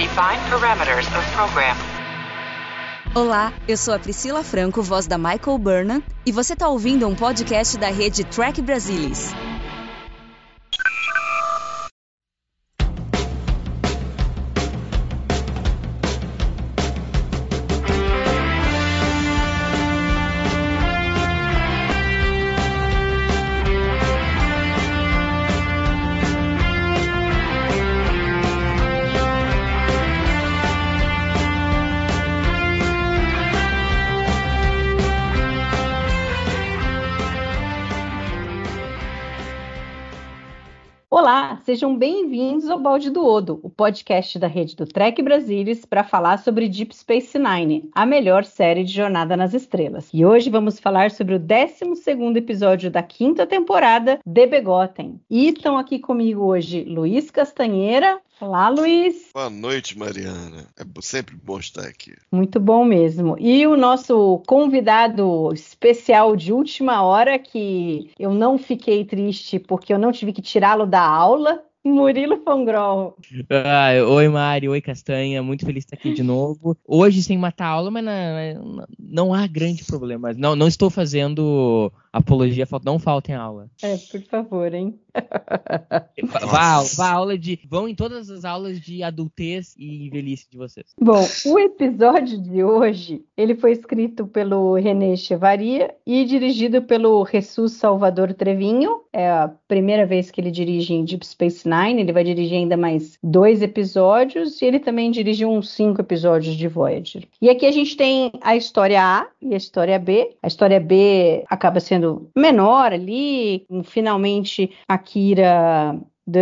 Define parameters of program. Olá, eu sou a Priscila Franco, voz da Michael Burnham, e você está ouvindo um podcast da rede Trek Brasilis. Olá, sejam bem-vindos ao Balde do Odo, o podcast da rede do Trek Brasilis para falar sobre Deep Space Nine, a melhor série de Jornada nas Estrelas. E hoje vamos falar sobre o 12º episódio da 5ª temporada, The Begotten. E estão aqui comigo hoje Luiz Castanheira. Olá, Luiz. Boa noite, Mariana. É sempre bom estar aqui. Muito bom mesmo. E o nosso convidado especial de última hora, que eu não fiquei triste porque eu não tive que tirá-lo da aula, Murilo Fangrol. Oi, Mari. Oi, Castanha. Muito feliz de estar aqui de novo. Hoje sem matar a aula, mas não há grande problema. Não estou fazendo apologia, não faltem aula. Por favor, hein? Vão em todas as aulas de adultez e velhice de vocês. Bom, o episódio de hoje, ele foi escrito pelo René Chevaria e dirigido pelo Jesus Salvador Trevinho. É a primeira vez que ele dirige em Deep Space Nine. Ele vai dirigir ainda mais 2 episódios e ele também dirigiu uns 5 episódios de Voyager. E aqui a gente tem a história A e a história B. A história B acaba sendo menor ali, finalmente a Kira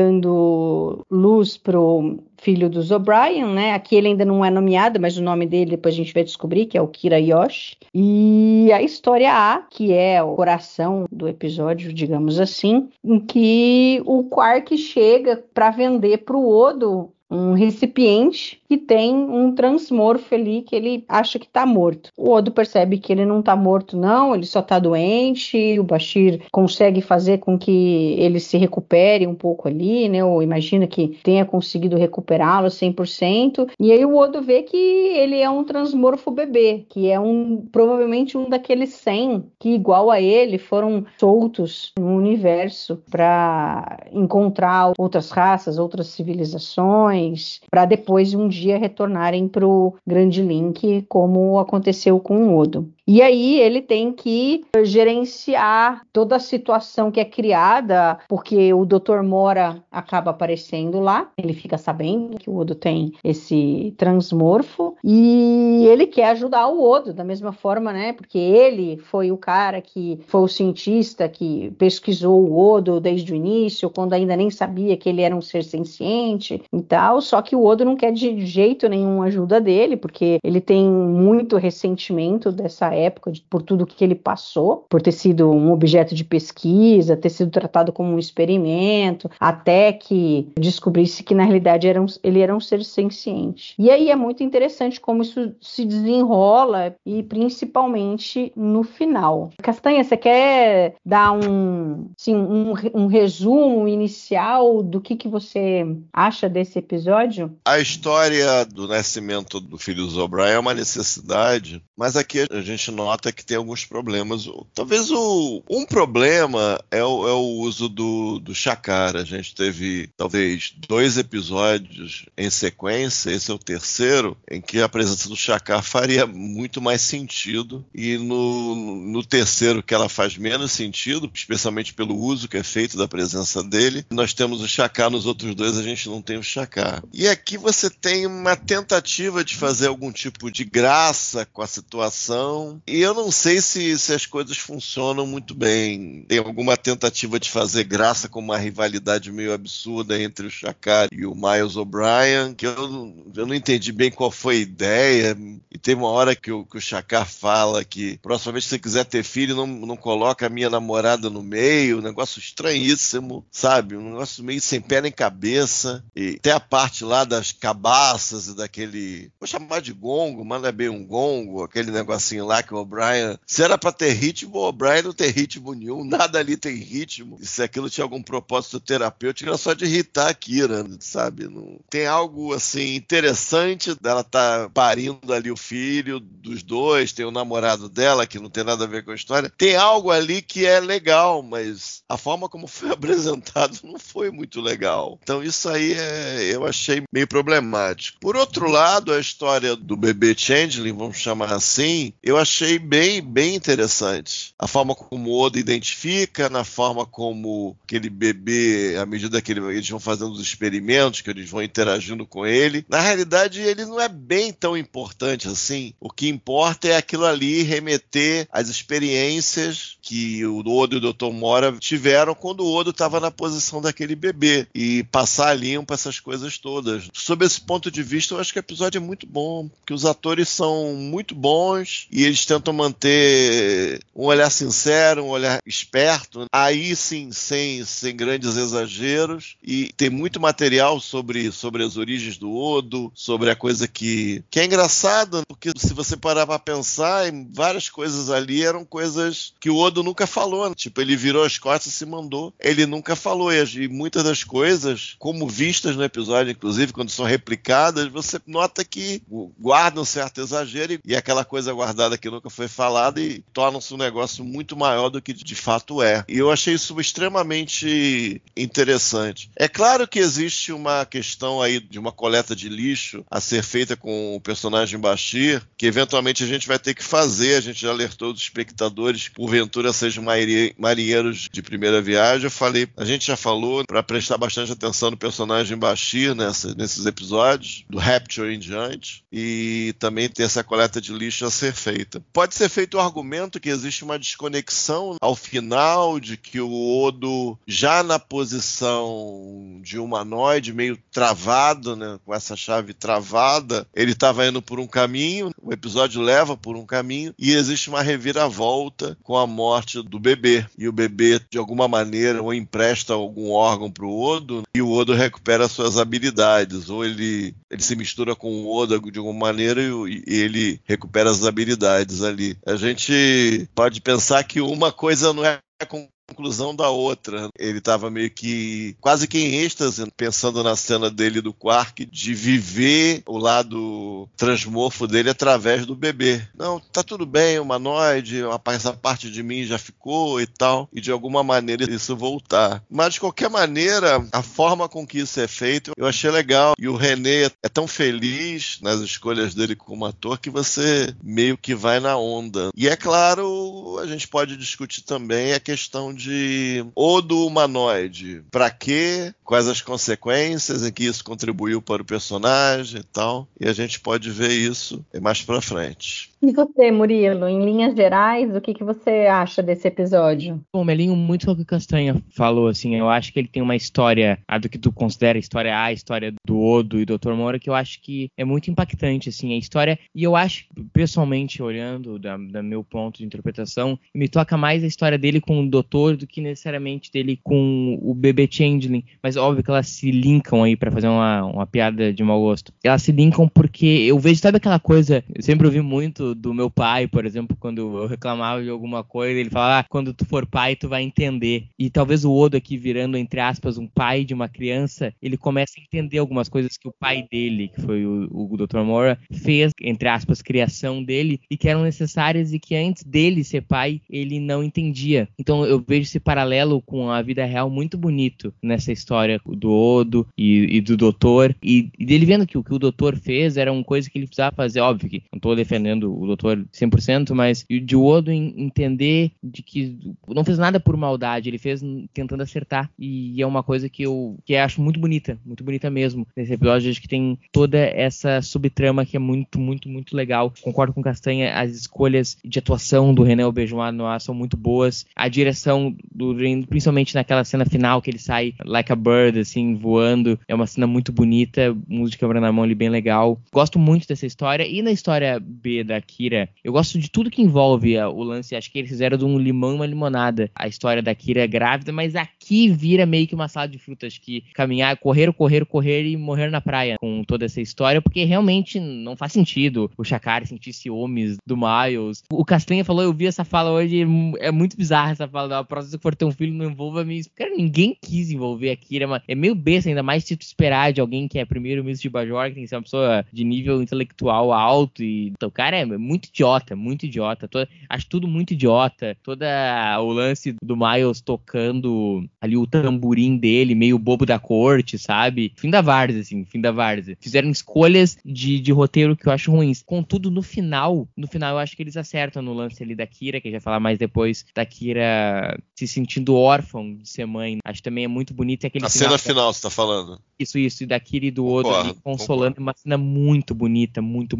dando luz pro filho dos O'Brien, né? Aqui ele ainda não é nomeado, mas o nome dele depois a gente vai descobrir, que é o Kira Yoshi. E a história A, que é o coração do episódio, digamos assim, em que o Quark chega para vender pro Odo um recipiente que tem um transmorfo ali que ele acha que tá morto. O Odo percebe que ele não tá morto não, ele só tá doente, o Bashir consegue fazer com que ele se recupere um pouco ali, né, ou imagina que tenha conseguido recuperá-lo 100%, e aí o Odo vê que ele é um transmorfo bebê, que é provavelmente um daqueles 100 que igual a ele foram soltos no universo para encontrar outras raças, outras civilizações, para depois um dia retornarem para o Grande Link, como aconteceu com o Odo. E aí ele tem que gerenciar toda a situação que é criada, porque o Dr. Mora acaba aparecendo lá, ele fica sabendo que o Odo tem esse transmorfo, e ele quer ajudar o Odo da mesma forma, né? Porque ele foi o cara que foi o cientista que pesquisou o Odo desde o início, quando ainda nem sabia que ele era um ser senciente e tal, só que o Odo não quer de jeito nenhum ajuda dele, porque ele tem muito ressentimento dessa época, por tudo que ele passou, por ter sido um objeto de pesquisa, ter sido tratado como um experimento, até que descobrisse que na realidade ele era um ser senciente. E aí é muito interessante como isso se desenrola, e principalmente no final. Castanha, você quer dar um resumo inicial do que você acha desse episódio? A história do nascimento do filho dos O'Brien é uma necessidade, mas aqui a gente nota que tem alguns problemas. Talvez um problema é o uso do Shakaar. A gente teve talvez 2 episódios em sequência, esse é o terceiro, em que a presença do Shakaar faria muito mais sentido, e no terceiro que ela faz menos sentido, especialmente pelo uso que é feito da presença dele. Nós temos o Shakaar, nos outros 2 a gente não tem o Shakaar. E aqui você tem uma tentativa de fazer algum tipo de graça com a situação, e eu não sei se as coisas funcionam muito bem. Tem alguma tentativa de fazer graça com uma rivalidade meio absurda entre o Shakaar e o Miles O'Brien, que eu não entendi bem qual foi a ideia. E tem uma hora que o Shakaar fala que próxima vez que você quiser ter filho, não coloca a minha namorada no meio. Um negócio estranhíssimo, sabe? Um negócio meio sem pé nem cabeça. E tem a parte lá das cabaças e daquele, vou chamar de gongo, mas não é bem um gongo, aquele negocinho lá que o O'Brien, se era pra ter ritmo, o O'Brien não tem ritmo nenhum, nada ali tem ritmo. E se aquilo tinha algum propósito terapêutico, era só de irritar a Kira, sabe? Não... Tem algo, assim, interessante dela tá parindo ali o filho dos dois, tem o namorado dela, que não tem nada a ver com a história. Tem algo ali que é legal, mas a forma como foi apresentado não foi muito legal. Então isso aí eu achei meio problemático. Por outro lado, a história do bebê Changeling, vamos chamar assim, eu achei bem interessante. A forma como o Oda identifica, na forma como aquele bebê, à medida que eles vão fazendo os experimentos, que eles vão interagindo com ele, na realidade ele não é bem tão importante assim. O que importa é aquilo ali remeter às experiências que o Odo e o Dr. Mora tiveram quando o Odo estava na posição daquele bebê e passar limpo essas coisas todas. Sob esse ponto de vista, eu acho que o episódio é muito bom, porque os atores são muito bons e eles tentam manter um olhar sincero, um olhar esperto, aí sim, sem grandes exageros, e tem muito material sobre as origens do Odo, sobre a coisa que é engraçado, porque se você parar para pensar, várias coisas ali eram coisas que o Odo nunca falou, né? Tipo, ele virou as costas e se mandou. Ele nunca falou, e muitas das coisas, como vistas no episódio, inclusive, quando são replicadas, você nota que guardam um certo exagero e aquela coisa guardada que nunca foi falada e torna-se um negócio muito maior do que de fato é. E eu achei isso extremamente interessante. É claro que existe uma questão aí de uma coleta de lixo a ser feita com o personagem Bashir, que eventualmente a gente vai ter que fazer. A gente já alertou os espectadores que porventura sejam marinheiros de primeira viagem. Eu falei, a gente já falou para prestar bastante atenção no personagem Bashir nesses episódios, do Rapture em diante, e também ter essa coleta de lixo a ser feita. Pode ser feito o argumento que existe uma desconexão ao final, de que o Odo, já na posição de humanoide, meio travado, né, com essa chave travada, ele estava indo por um caminho, o episódio leva por um caminho, e existe uma reviravolta com a morte do bebê. E o bebê, de alguma maneira, ou empresta algum órgão para o Odo, e o Odo recupera suas habilidades, ou ele se mistura com o Oda de alguma maneira e ele recupera as habilidades ali. A gente pode pensar que uma coisa não é conclusão da outra. Ele estava meio que quase que em êxtase, pensando na cena dele do Quark, de viver o lado transmorfo dele através do bebê. Não, tá tudo bem, humanoide, essa parte de mim já ficou e tal, e de alguma maneira isso voltar. Mas de qualquer maneira, a forma com que isso é feito, eu achei legal. E o René é tão feliz nas escolhas dele como ator que você meio que vai na onda. E é claro, a gente pode discutir também a questão de Odo humanoide. Pra quê? Quais as consequências em que isso contribuiu para o personagem e tal. E a gente pode ver isso mais pra frente. E você, Murilo, em linhas gerais, o que você acha desse episódio? Bom, Melinho, muito o que o Castanha falou, assim, eu acho que ele tem uma história, a do que tu considera a história A, a história do Odo e do Dr. Mora, que eu acho que é muito impactante, assim, a história, e eu acho, pessoalmente, olhando da meu ponto de interpretação, me toca mais a história dele com o Doutor do que necessariamente dele com o bebê Changeling, mas óbvio que elas se linkam aí, pra fazer uma piada de mau gosto. Elas se linkam porque eu vejo, sabe aquela coisa, eu sempre ouvi muito do meu pai, por exemplo, quando eu reclamava de alguma coisa, ele falava, quando tu for pai, tu vai entender. E talvez o Odo aqui virando, entre aspas, um pai de uma criança, ele começa a entender algumas coisas que o pai dele, que foi o Dr. Mora, fez, entre aspas, criação dele, e que eram necessárias e que antes dele ser pai, ele não entendia. Então eu vejo esse paralelo com a vida real muito bonito nessa história do Odo e do Doutor, e dele vendo que o que o Doutor fez era uma coisa que ele precisava fazer, óbvio que não estou defendendo o Doutor 100%, mas de o Odo entender de que não fez nada por maldade, ele fez tentando acertar, e é uma coisa que eu acho muito bonita mesmo nesse episódio. Acho que tem toda essa subtrama que é muito, muito, muito legal. Concordo com o Castanha, as escolhas de atuação do René Auberjonois no ar são muito boas, a direção do Ren, principalmente naquela cena final que ele sai like a bird, assim, voando, é uma cena muito bonita, música quebrando a mão ali bem legal. Gosto muito dessa história, e na história B da Kira, eu gosto de tudo que envolve o lance. Acho que eles fizeram de um limão e uma limonada a história da Kira grávida, mas aqui aqui vira meio que uma salada de frutas, que caminhar, correr e morrer na praia com toda essa história, porque realmente não faz sentido o Shakari sentir ciúmes do Miles. O Castanha falou, eu vi essa fala hoje, é muito bizarra essa fala, a próxima que for ter um filho não envolva mim. Cara, ninguém quis envolver a Kira, é meio besta, ainda mais se tu esperar de alguém que é primeiro-ministro de Bajor, que tem que ser uma pessoa de nível intelectual alto, e então, o cara é muito idiota, acho tudo muito idiota, o lance do Miles tocando ali o tamborim dele, meio bobo da corte, sabe? Fim da várzea. Fizeram escolhas de roteiro que eu acho ruins. Contudo, no final eu acho que eles acertam no lance ali da Kira, que a gente vai falar mais depois, da Kira se sentindo órfã de ser mãe. Acho que também é muito bonito. A cena final, você tá falando? Isso, e da Kira e do Odo ali consolando, uma cena muito bonita, muito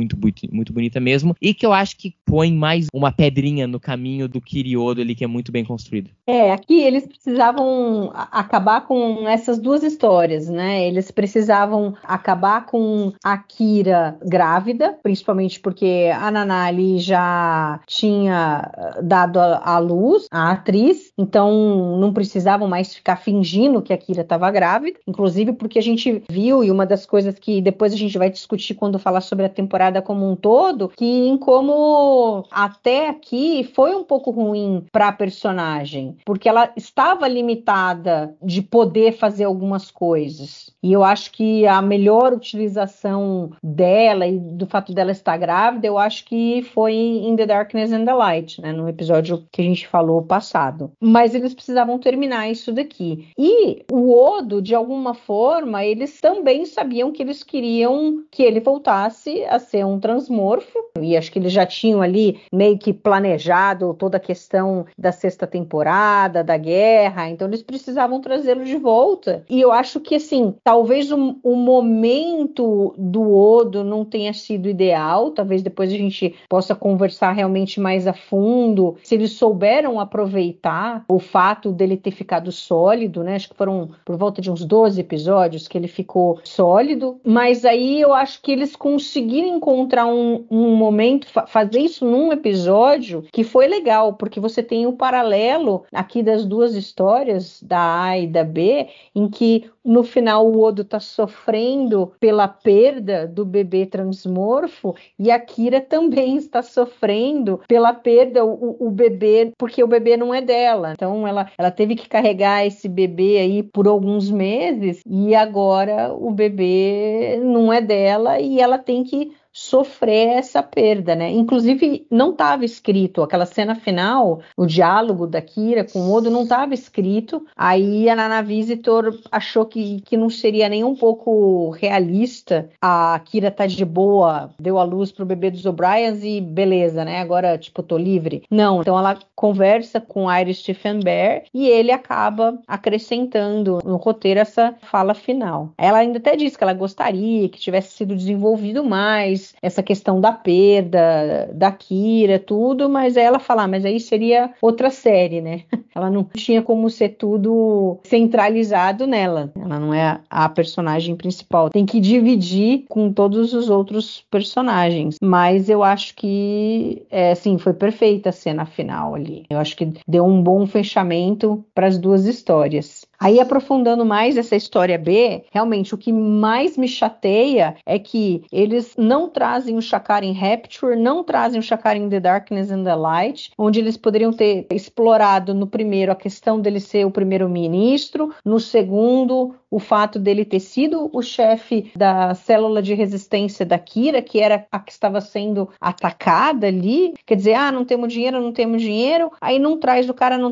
bonita mesmo, e que eu acho que põe mais uma pedrinha no caminho do Kira e Odo ali, que é muito bem construído. Aqui eles precisavam acabar com essas duas histórias, né? Eles precisavam acabar com a Kira grávida, principalmente porque a Naná ali já tinha dado à luz a atriz, então não precisavam mais ficar fingindo que a Kira estava grávida, inclusive porque a gente viu, e uma das coisas que depois a gente vai discutir quando falar sobre a temporada como um todo, que em como até aqui foi um pouco ruim para a personagem, porque ela estava limitada de poder fazer algumas coisas. E eu acho que a melhor utilização dela e do fato dela estar grávida, eu acho que foi em The Darkness and the Light, né, no episódio que a gente falou passado. Mas eles precisavam terminar isso daqui. E o Odo, de alguma forma, eles também sabiam que eles queriam que ele voltasse a ser um transmorfo, e acho que eles já tinham ali meio que planejado toda a questão da sexta temporada, da guerra, então eles precisavam trazê-lo de volta. E eu acho que, assim, talvez o momento do Odo não tenha sido ideal, talvez depois a gente possa conversar realmente mais a fundo, se eles souberam aproveitar o fato dele ter ficado sólido, né? Acho que foram por volta de uns 12 episódios que ele ficou sólido, mas aí eu acho que eles conseguiram encontrar um momento, fazer isso num episódio que foi legal, porque você tem o paralelo aqui das duas histórias, da A e da B, em que no final o Odo está sofrendo pela perda do bebê transmorfo e a Kira também está sofrendo pela perda, o bebê, porque o bebê não é dela. Então ela teve que carregar esse bebê aí por alguns meses e agora o bebê não é dela e ela tem que sofrer essa perda, né? Inclusive, não estava escrito, aquela cena final, o diálogo da Kira com o Odo não estava escrito, aí a Nana Visitor achou que não seria nem um pouco realista, a Kira tá de boa, deu a luz pro bebê dos O'Briens e beleza, né? Agora, tipo, tô livre. Não, então ela conversa com Iris Stephen Bear e ele acaba acrescentando no roteiro essa fala final. Ela ainda até disse que ela gostaria que tivesse sido desenvolvido mais essa questão da perda, da Kira, tudo, mas aí ela fala, mas aí seria outra série, né? Ela não tinha como ser tudo centralizado nela. Ela não é a personagem principal. Tem que dividir com todos os outros personagens. Mas eu acho que, assim, foi perfeita a cena final ali. Eu acho que deu um bom fechamento para as duas histórias. Aí, aprofundando mais essa história B, realmente o que mais me chateia é que eles não trazem o Shakari em Rapture, não trazem o Shakari em The Darkness and the Light, onde eles poderiam ter explorado no primeiro a questão dele ser o primeiro-ministro, no segundo o fato dele ter sido o chefe da célula de resistência da Kira, que era a que estava sendo atacada ali, quer dizer, não temos dinheiro, aí não traz o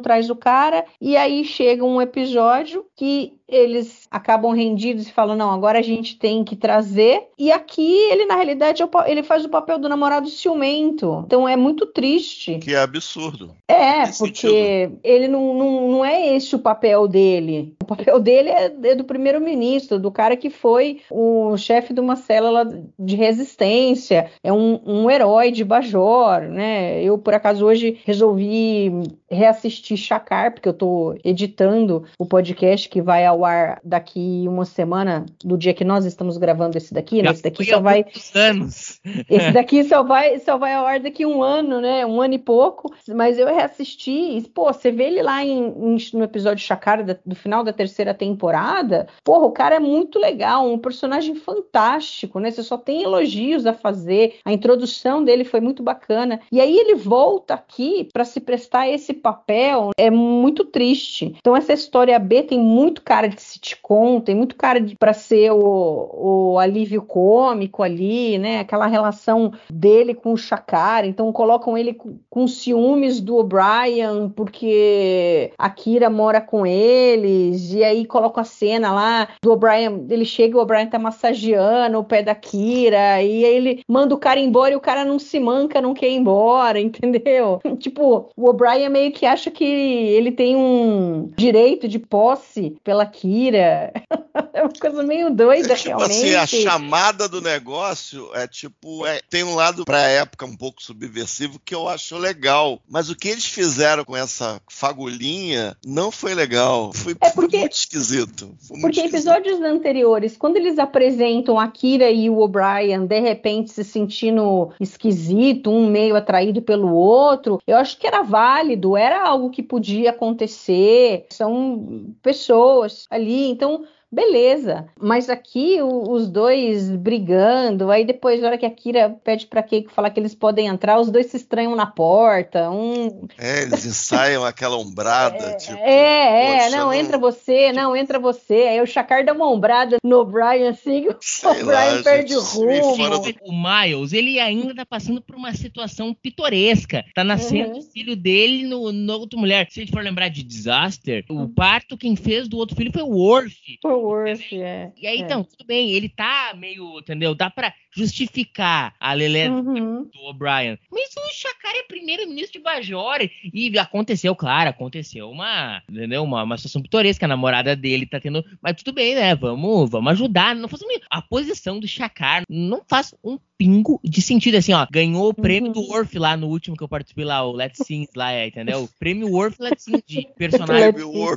cara, e aí chega um episódio que eles acabam rendidos e falam, não, agora a gente tem que trazer, e aqui ele na realidade ele faz o papel do namorado ciumento, então é muito triste. Que é absurdo. Porque ele não é esse o papel dele. O papel dele é do primeiro-ministro, do cara que foi o chefe de uma célula de resistência, é um herói de Bajor, né? Eu, por acaso, hoje resolvi reassistir Shakar, porque eu tô editando o podcast podcast que vai ao ar daqui uma semana, do dia que nós estamos gravando esse daqui, né? Esse daqui só vai... anos. Esse daqui só vai ao ar daqui um ano, né? Um ano e pouco. Mas eu reassisti e, pô, você vê ele lá no episódio Chakara do final da terceira temporada, porra, o cara é muito legal, um personagem fantástico, né? Você só tem elogios a fazer, a introdução dele foi muito bacana. E aí ele volta aqui para se prestar a esse papel, é muito triste. Então essa história B tem muito cara de sitcom, tem muito cara para ser o alívio cômico ali, né? Aquela relação dele com o Chakara, então colocam ele com ciúmes do O'Brien, porque a Kira mora com eles, e aí colocam a cena lá do O'Brien, ele chega e o O'Brien tá massageando o pé da Kira, e aí ele manda o cara embora e o cara não se manca, não quer ir embora, entendeu? Tipo, o O'Brien meio que acha que ele tem um direito de posse pela Kira. É uma coisa meio doida, realmente. Assim, a chamada do negócio tem um lado pra época um pouco subversivo que eu acho legal, mas o que eles fizeram com essa fagulhinha não foi legal, foi muito esquisito. Porque episódios anteriores, quando eles apresentam a Kira e o O'Brien de repente se sentindo esquisito, um meio atraído pelo outro, eu acho que era válido, era algo que podia acontecer, são pessoas ali, então beleza, mas aqui os dois brigando, aí depois, na hora que a Kira pede pra Keiko falar que eles podem entrar, os dois se estranham na porta, eles ensaiam aquela ombrada, entra você, aí o Chakar dá uma ombrada no O'Brien, assim, o O'Brien perde o rumo. O Miles, ele ainda tá passando por uma situação pitoresca, tá nascendo o filho dele no outra mulher. Se a gente for lembrar de Disaster, o parto quem fez do outro filho foi o Worf. E aí, então, tudo bem, ele tá meio, entendeu? Dá pra justificar a Lelé do O'Brien. Mas o Chakar é primeiro-ministro de Bajor. E aconteceu uma situação pitoresca. A namorada dele tá tendo... Mas tudo bem, né? Vamos ajudar. Não faz a posição do Chakar não faz um pingo de sentido, assim, ó. Ganhou o prêmio do Worf lá no último que eu participei lá, o Let's Sing lá, entendeu? O prêmio Worf Let's Sing de personagem.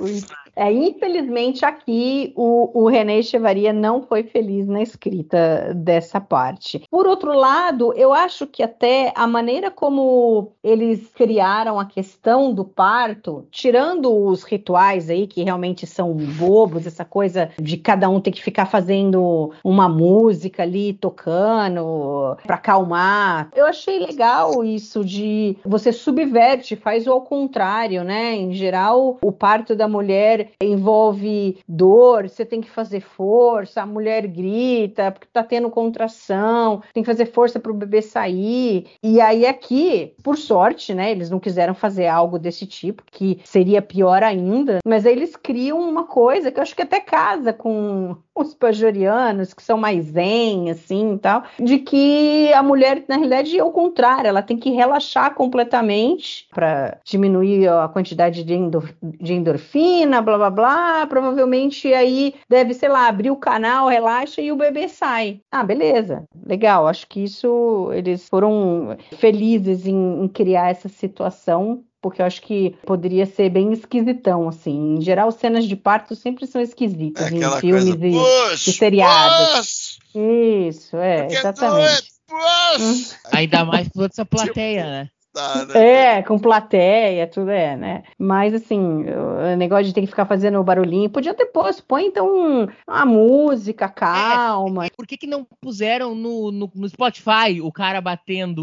Infelizmente aqui o René Echevarria não foi feliz na escrita dessa parte. Por outro lado, eu acho que até a maneira como eles criaram a questão do parto, tirando os rituais aí, que realmente são bobos, essa coisa de cada um ter que ficar fazendo uma música ali, tocando, para acalmar. Eu achei legal isso de você subverte, faz o ao contrário, né? Em geral, o parto da mulher envolve dor, você tem que fazer força, a mulher grita porque tá tendo contração, tem que fazer força para o bebê sair. E aí aqui, por sorte, né? Eles não quiseram fazer algo desse tipo, que seria pior ainda, mas aí eles criam uma coisa que eu acho que até casa com os bajorianos, que são mais zen, assim, e tal, de que a mulher, na realidade, é o contrário, ela tem que relaxar completamente para diminuir a quantidade de endorfina, blá, blá, blá, provavelmente aí deve, sei lá, abrir o canal, relaxa e o bebê sai. Ah, beleza, legal, acho que isso, eles foram felizes em criar essa situação, porque eu acho que poderia ser bem esquisitão, assim. Em geral, cenas de parto sempre são esquisitas em filmes e seriados. Isso, exatamente. Ainda mais por essa plateia, né? Com plateia, tudo né? Mas assim, o negócio de ter que ficar fazendo o barulhinho, podia ter posto, põe então uma música calma. Por que não puseram no Spotify o cara batendo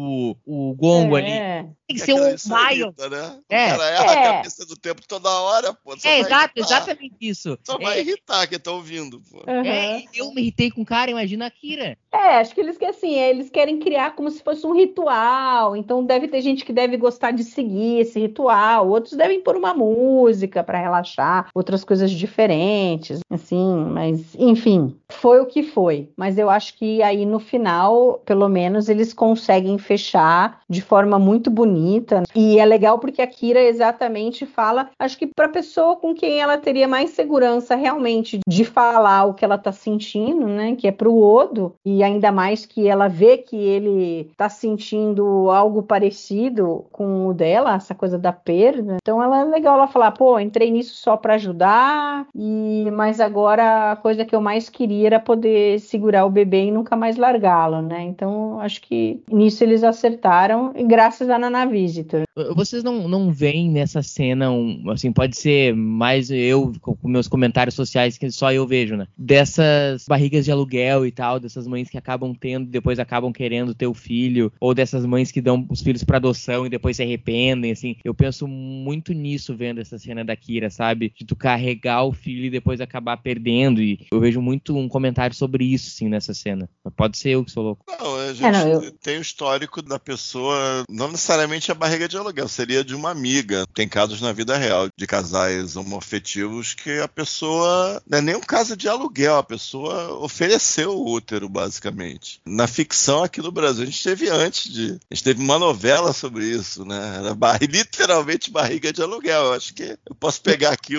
o gongo ali? Tem que ser um Miles. Né? O cara erra a cabeça do tempo toda hora, pô. Exatamente isso. Só vai irritar quem tá ouvindo, pô. Eu me irritei com o cara, imagina a Kira. Acho que eles querem criar como se fosse um ritual, então deve ter gente que deve gostar de seguir esse ritual, outros devem pôr uma música para relaxar, outras coisas diferentes, assim, mas enfim, foi o que foi. Mas eu acho que aí no final, pelo menos, eles conseguem fechar de forma muito bonita, e é legal porque a Kira exatamente fala, acho que para a pessoa com quem ela teria mais segurança realmente de falar o que ela tá sentindo, né, que é pro Odo, e ainda mais que ela vê que ele tá sentindo algo parecido parecido com o dela, essa coisa da perda. Então é legal ela falar, pô, entrei nisso só para ajudar, mas agora a coisa que eu mais queria era poder segurar o bebê e nunca mais largá-lo, né? Então acho que nisso eles acertaram, e graças à Nana Visitor. Vocês não veem nessa cena, assim, pode ser mais eu com meus comentários sociais que só eu vejo, né? Dessas barrigas de aluguel e tal, dessas mães que acabam tendo, depois acabam querendo ter o filho, ou dessas mães que dão os filhos pra adoção e depois se arrependem, assim. Eu penso muito nisso vendo essa cena da Kira, sabe? De tu carregar o filho e depois acabar perdendo, e eu vejo muito um comentário sobre isso, sim, nessa cena. Pode ser eu que sou louco. Não, a gente tem o histórico da pessoa, não necessariamente a barriga de aluguel, seria de uma amiga. Tem casos na vida real de casais homoafetivos que a pessoa, não é nem um caso de aluguel, a pessoa ofereceu o útero, basicamente. Na ficção aqui no Brasil, a gente teve uma novela sobre isso, né? Era literalmente barriga de aluguel. Eu acho que eu posso pegar aqui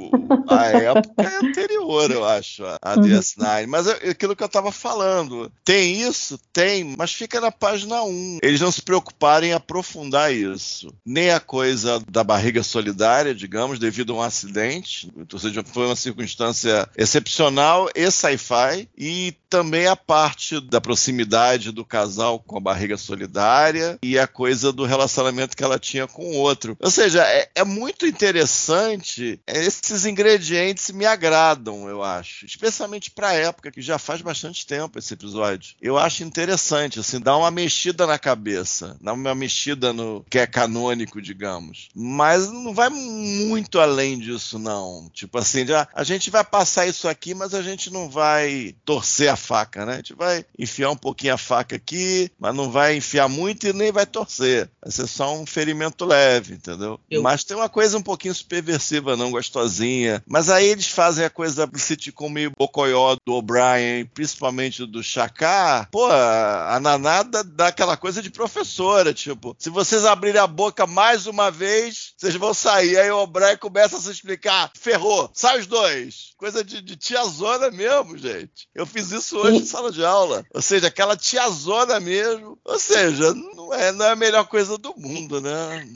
a época anterior, eu acho, a DS9. Mas aquilo que eu estava falando, tem isso? Tem, mas fica na página 1. Eles não se preocuparem em aprofundar isso. Nem a coisa da barriga solidária, digamos, devido a um acidente, ou seja, foi uma circunstância excepcional e sci-fi, e também a parte da proximidade do casal com a barriga solidária e a coisa do relacionamento que ela tinha com o outro. Ou seja, é muito interessante, esses ingredientes me agradam, eu acho, especialmente para a época, que já faz bastante tempo esse episódio. Eu acho interessante, assim, dá uma mexida na cabeça, dá uma mexida no que é canônico, digamos. Mas não vai muito além disso, não. Tipo assim, a gente vai passar isso aqui, mas a gente não vai torcer a faca, né? A gente vai enfiar um pouquinho a faca aqui, mas não vai enfiar muito e nem vai torcer. Vai ser só um ferimento leve, entendeu? Mas tem uma coisa um pouquinho subversiva, não gostosinha. Mas aí eles fazem a coisa do sitcom meio bocoió do O'Brien, principalmente do Shakar. Pô, a Naná dá aquela coisa de professora, tipo, se vocês abrirem a boca mais uma vez, vocês vão sair. Aí o O'Brien começa a se explicar, ferrou, sai os dois. Coisa de tiazona mesmo, gente. Eu fiz isso hoje em sala de aula. Ou seja, aquela tiazona mesmo. Ou seja, não é a melhor coisa do mundo, né?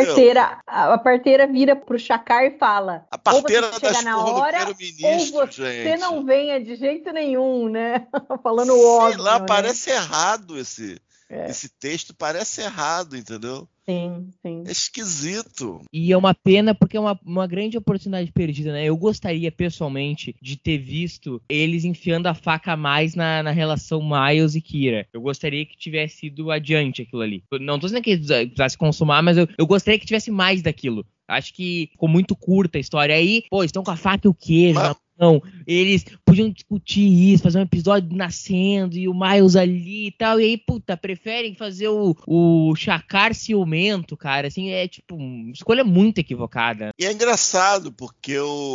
E a parteira vira pro Shakar e fala, a parteira ou você chega na hora, primeiro-ministro, ou você gente. não venha de jeito nenhum, né? Falando óbvio. Sei lá, né? parece errado esse texto, parece errado, entendeu? Sim. É esquisito. E é uma pena porque é uma grande oportunidade perdida, né? Eu gostaria, pessoalmente, de ter visto eles enfiando a faca mais na relação Miles e Kira. Eu gostaria que tivesse ido adiante aquilo ali. Não tô dizendo que eles precisassem consumar, mas eu gostaria que tivesse mais daquilo. Acho que ficou muito curta a história. Aí, pô, estão com a faca e o queijo na mão. Eles podiam discutir isso, fazer um episódio nascendo e o Miles ali e tal. E aí, puta, preferem fazer o Shakar ciumento, cara. Assim, é tipo, uma escolha muito equivocada. E é engraçado, porque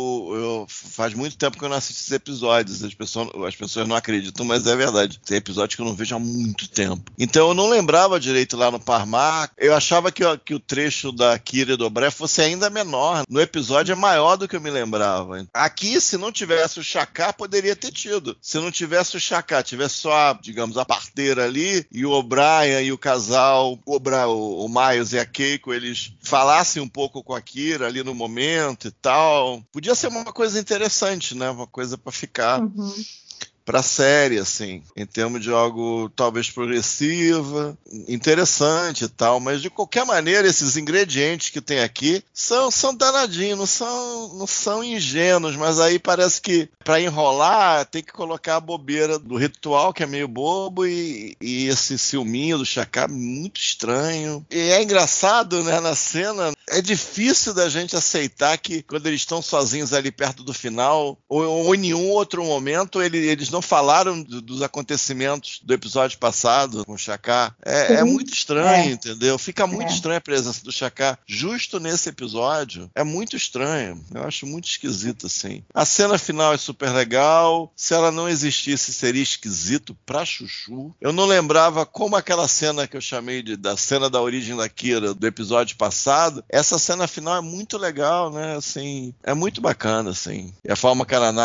faz muito tempo que eu não assisto esses episódios. As pessoas não acreditam, mas é verdade. Tem episódios que eu não vejo há muito tempo. Então eu não lembrava direito lá no Parmar. Eu achava que o trecho da Kira e do O'Brien fosse ainda menor. No episódio é maior do que eu me lembrava. Aqui, se não tivesse o Shakar, poderia ter tido. Se não tivesse o Shakar, tivesse só, digamos, a parteira ali, e o O'Brien e o casal, o Miles e a Keiko, eles falassem um pouco com a Kira ali no momento e tal. Podia ser uma coisa interessante, né? Uma coisa pra ficar... pra série, assim, em termos de algo talvez progressiva, interessante e tal, mas de qualquer maneira esses ingredientes que tem aqui são danadinhos, não são ingênuos, mas aí parece que para enrolar tem que colocar a bobeira do ritual, que é meio bobo, e esse ciúminho do Shakar muito estranho. E é engraçado, né, na cena, é difícil da gente aceitar que quando eles estão sozinhos ali perto do final, ou em nenhum outro momento, eles não falaram dos acontecimentos do episódio passado com o Shakar. É muito estranho, entendeu? Fica muito estranha a presença do Shakar justo nesse episódio. É muito estranho. Eu acho muito esquisito, assim. A cena final é super legal. Se ela não existisse, seria esquisito pra chuchu. Eu não lembrava como aquela cena que eu chamei da cena da origem da Kira do episódio passado. Essa cena final é muito legal, né? Assim, é muito bacana, assim. E a forma que a Naná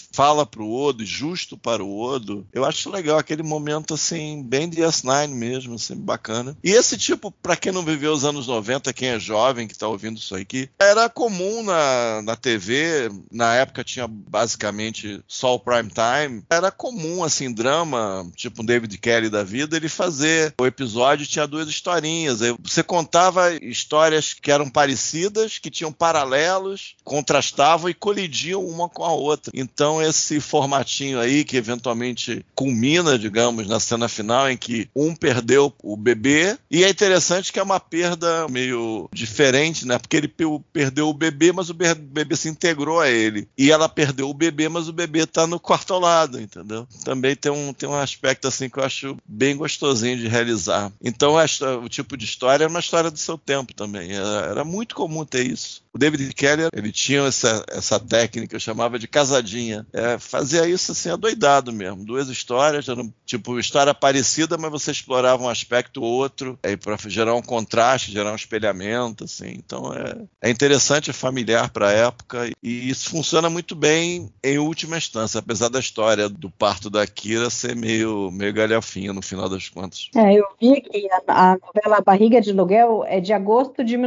fala pro Odo, justo para o Odo, eu acho legal aquele momento, assim, bem DS9 mesmo, assim, bacana. E esse tipo, para quem não viveu os anos 90, quem é jovem, que tá ouvindo isso aqui, era comum na TV, na época tinha basicamente só o prime time, era comum, assim, drama, tipo um David Kelly da vida, ele fazer o episódio, tinha 2 historinhas, aí você contava histórias que eram parecidas, que tinham paralelos, contrastavam e colidiam uma com a outra. Então esse formatinho aí, que eventualmente culmina, digamos, na cena final, em que um perdeu o bebê, e é interessante que é uma perda meio diferente, né? Porque ele perdeu o bebê, mas o bebê se integrou a ele. E ela perdeu o bebê, mas o bebê tá no quarto ao lado, entendeu? Também tem um aspecto assim que eu acho bem gostosinho de realizar. Então o tipo de história é uma história do seu tempo também. Era muito comum ter isso. O David Kelly, ele tinha essa técnica, eu chamava de casadinha. Fazia isso assim, adoidado mesmo. 2 histórias, eram tipo história parecida, mas você explorava um aspecto ou outro, para gerar um contraste, gerar um espelhamento, assim. Então é interessante, é familiar para a época, e isso funciona muito bem em última instância, apesar da história do parto da Kira ser meio galhofinha no final das contas. Eu vi que a novela Barriga de Aluguel é de agosto de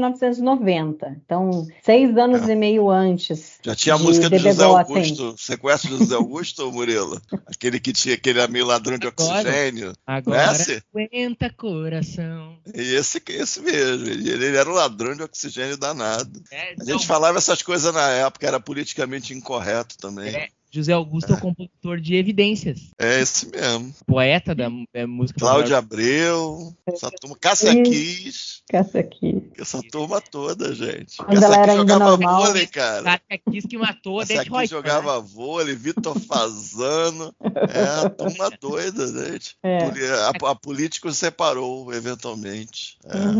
1990, então 6 anos e meio antes. Já tinha a música de José Augusto. Você conhece o José Augusto, Murilo? Aquele que tinha aquele meio ladrão de oxigênio. Agora aguenta coração. E esse mesmo. Ele era um ladrão de oxigênio danado. A gente falava essas coisas na época, era politicamente incorreto também. José Augusto é o compositor de Evidências. É esse mesmo. Poeta da música. Cláudio Abreu, essa turma. Cássia Kiss. Essa turma toda, gente. Quando ela era ainda normal. Vôlei, cara. Cássia Kiss que matou a Cássia Kiss jogava vôlei, Vitor Fazano. A turma doida, gente. A política separou, eventualmente.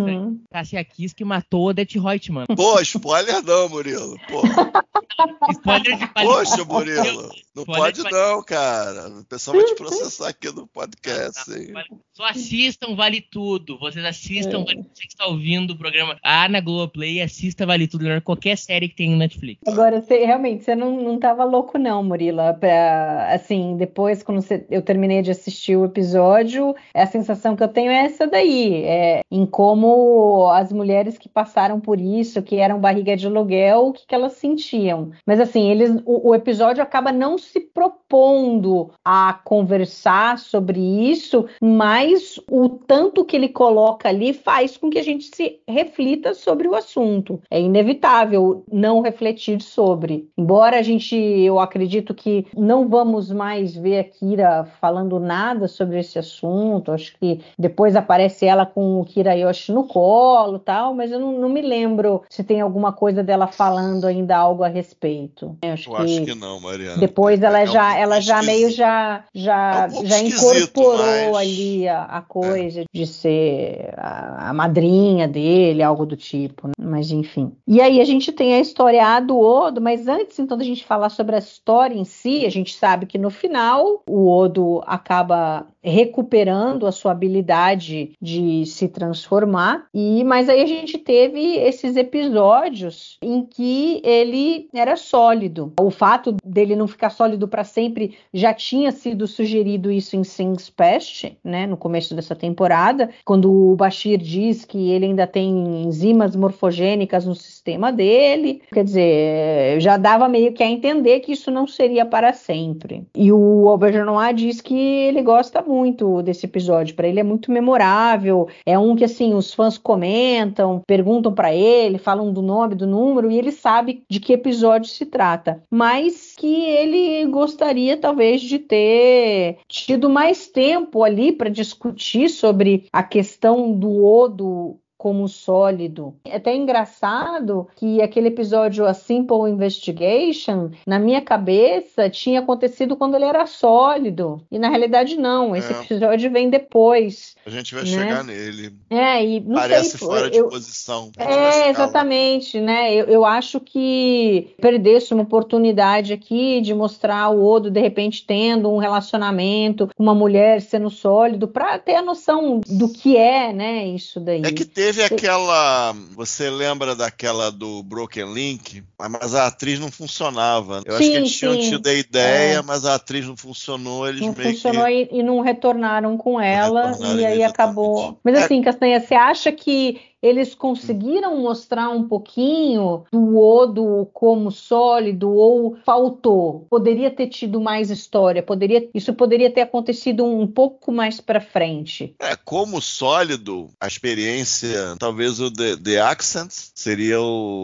Cássia Kiss que matou o Det Reutemann. Pô, spoiler não, Murilo. Pô. Spoiler de Poxa, Murilo. Não pode não, cara. O pessoal vai te processar aqui no podcast. Hein? Só assistam Vale Tudo. Vocês assistam Vale Tudo. Você que está ouvindo o programa na Globoplay, assista Vale Tudo. Qualquer série que tem no Netflix. Agora, você não tava louco não, Murila. Assim, depois, quando eu terminei de assistir o episódio, a sensação que eu tenho é essa daí. Em como as mulheres que passaram por isso, que eram barriga de aluguel, o que elas sentiam. Mas assim, o episódio acaba não se propondo a conversar sobre isso, mas o tanto que ele coloca ali faz com que a gente se reflita sobre o assunto. É inevitável não refletir sobre. Embora eu acredito que não vamos mais ver a Kira falando nada sobre esse assunto, acho que depois aparece ela com o Kirayoshi no colo e tal, mas eu não me lembro se tem alguma coisa dela falando ainda algo a respeito. Eu acho que não, Mariana. Depois ela já meio já incorporou ali a coisa de ser a madrinha dele, algo do tipo, né? Mas enfim. E aí a gente tem a história do Odo, mas antes então da gente falar sobre a história em si, a gente sabe que no final o Odo acaba recuperando a sua habilidade de se transformar, mas aí a gente teve esses episódios em que ele era sólido. O fato dele não ficar sólido para sempre já tinha sido sugerido isso em Things Past, né, no começo dessa temporada, quando o Bashir diz que ele ainda tem enzimas morfogênicas no sistema dele. Quer dizer, já dava meio que a entender que isso não seria para sempre. E o Auberjonois diz que ele gosta muito desse episódio, para ele é muito memorável, é um que assim os fãs comentam, perguntam para ele, falam do nome, do número, e ele sabe de que episódio se trata, mas que ele gostaria talvez de ter tido mais tempo ali para discutir sobre a questão do Odo como sólido. É até engraçado que aquele episódio A Simple Investigation, na minha cabeça, tinha acontecido quando ele era sólido. E na realidade não, esse episódio vem depois. A gente vai chegar nele. E não parece sei, fora de posição. Exatamente, né? Eu acho que perdesse uma oportunidade aqui de mostrar o Odo, de repente, tendo um relacionamento com uma mulher sendo sólido, para ter a noção do que é, né, isso daí. É que teve Teve aquela... Você lembra daquela do Broken Link? Mas a atriz não funcionava. Eu acho que eles tinham tido a ideia, mas a atriz não funcionou. Eles não meio funcionou que... e não retornaram com ela. E aí acabou... Mas É. assim, Castanha, você acha que eles conseguiram mostrar um pouquinho do Odo como sólido ou faltou? Poderia ter tido mais história, isso poderia ter acontecido um pouco mais para frente. Como sólido, a experiência, talvez o The Accents seria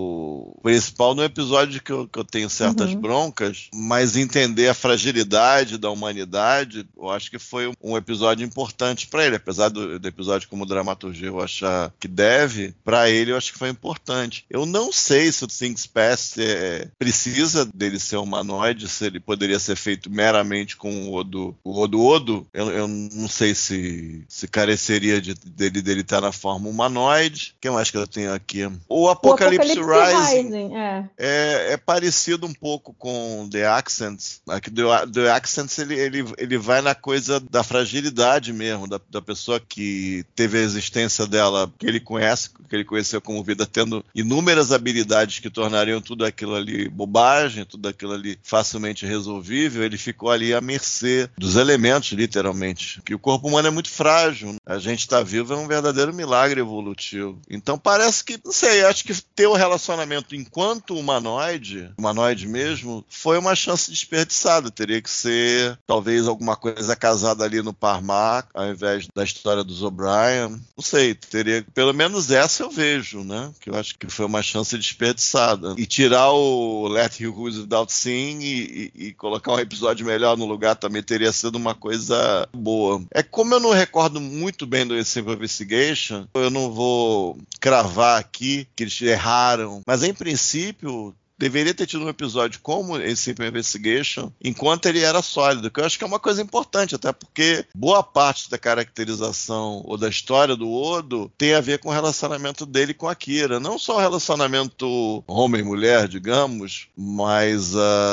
o principal no episódio que eu tenho certas broncas, mas entender a fragilidade da humanidade, eu acho que foi um episódio importante para ele, apesar do episódio como dramaturgia eu achar que deve, para ele eu acho que foi importante. Eu não sei se o Things Past precisa dele ser humanoide, se ele poderia ser feito meramente com o Odo. Eu não sei se careceria dele estar na forma humanoide. O que mais que eu tenho aqui? O Apocalipse Rising é parecido um pouco com The Accents. Aqui, The Accents ele vai na coisa da fragilidade mesmo, da pessoa que teve a existência dela, que ele conheceu como vida, tendo inúmeras habilidades que tornariam tudo aquilo ali bobagem, tudo aquilo ali facilmente resolvível. Ele ficou ali à mercê dos elementos, literalmente. Que o corpo humano é muito frágil. A gente estar vivo é um verdadeiro milagre evolutivo. Então parece que, não sei, acho que ter o relacionamento enquanto humanoide mesmo, foi uma chance desperdiçada. Teria que ser, talvez, alguma coisa casada ali no Parmac, ao invés da história dos O'Brien. Não sei, teria, pelo menos essa eu vejo, né? Que eu acho que foi uma chance desperdiçada. E tirar o Let He Who Goes Without Seeing e colocar um episódio melhor no lugar também teria sido uma coisa boa. Como eu não recordo muito bem do Simple Investigation, eu não vou cravar aqui que eles erraram, mas em princípio deveria ter tido um episódio como esse Simple Investigation enquanto ele era sólido, que eu acho que é uma coisa importante, até porque boa parte da caracterização ou da história do Odo tem a ver com o relacionamento dele com a Kira. Não só o relacionamento homem-mulher, digamos, mas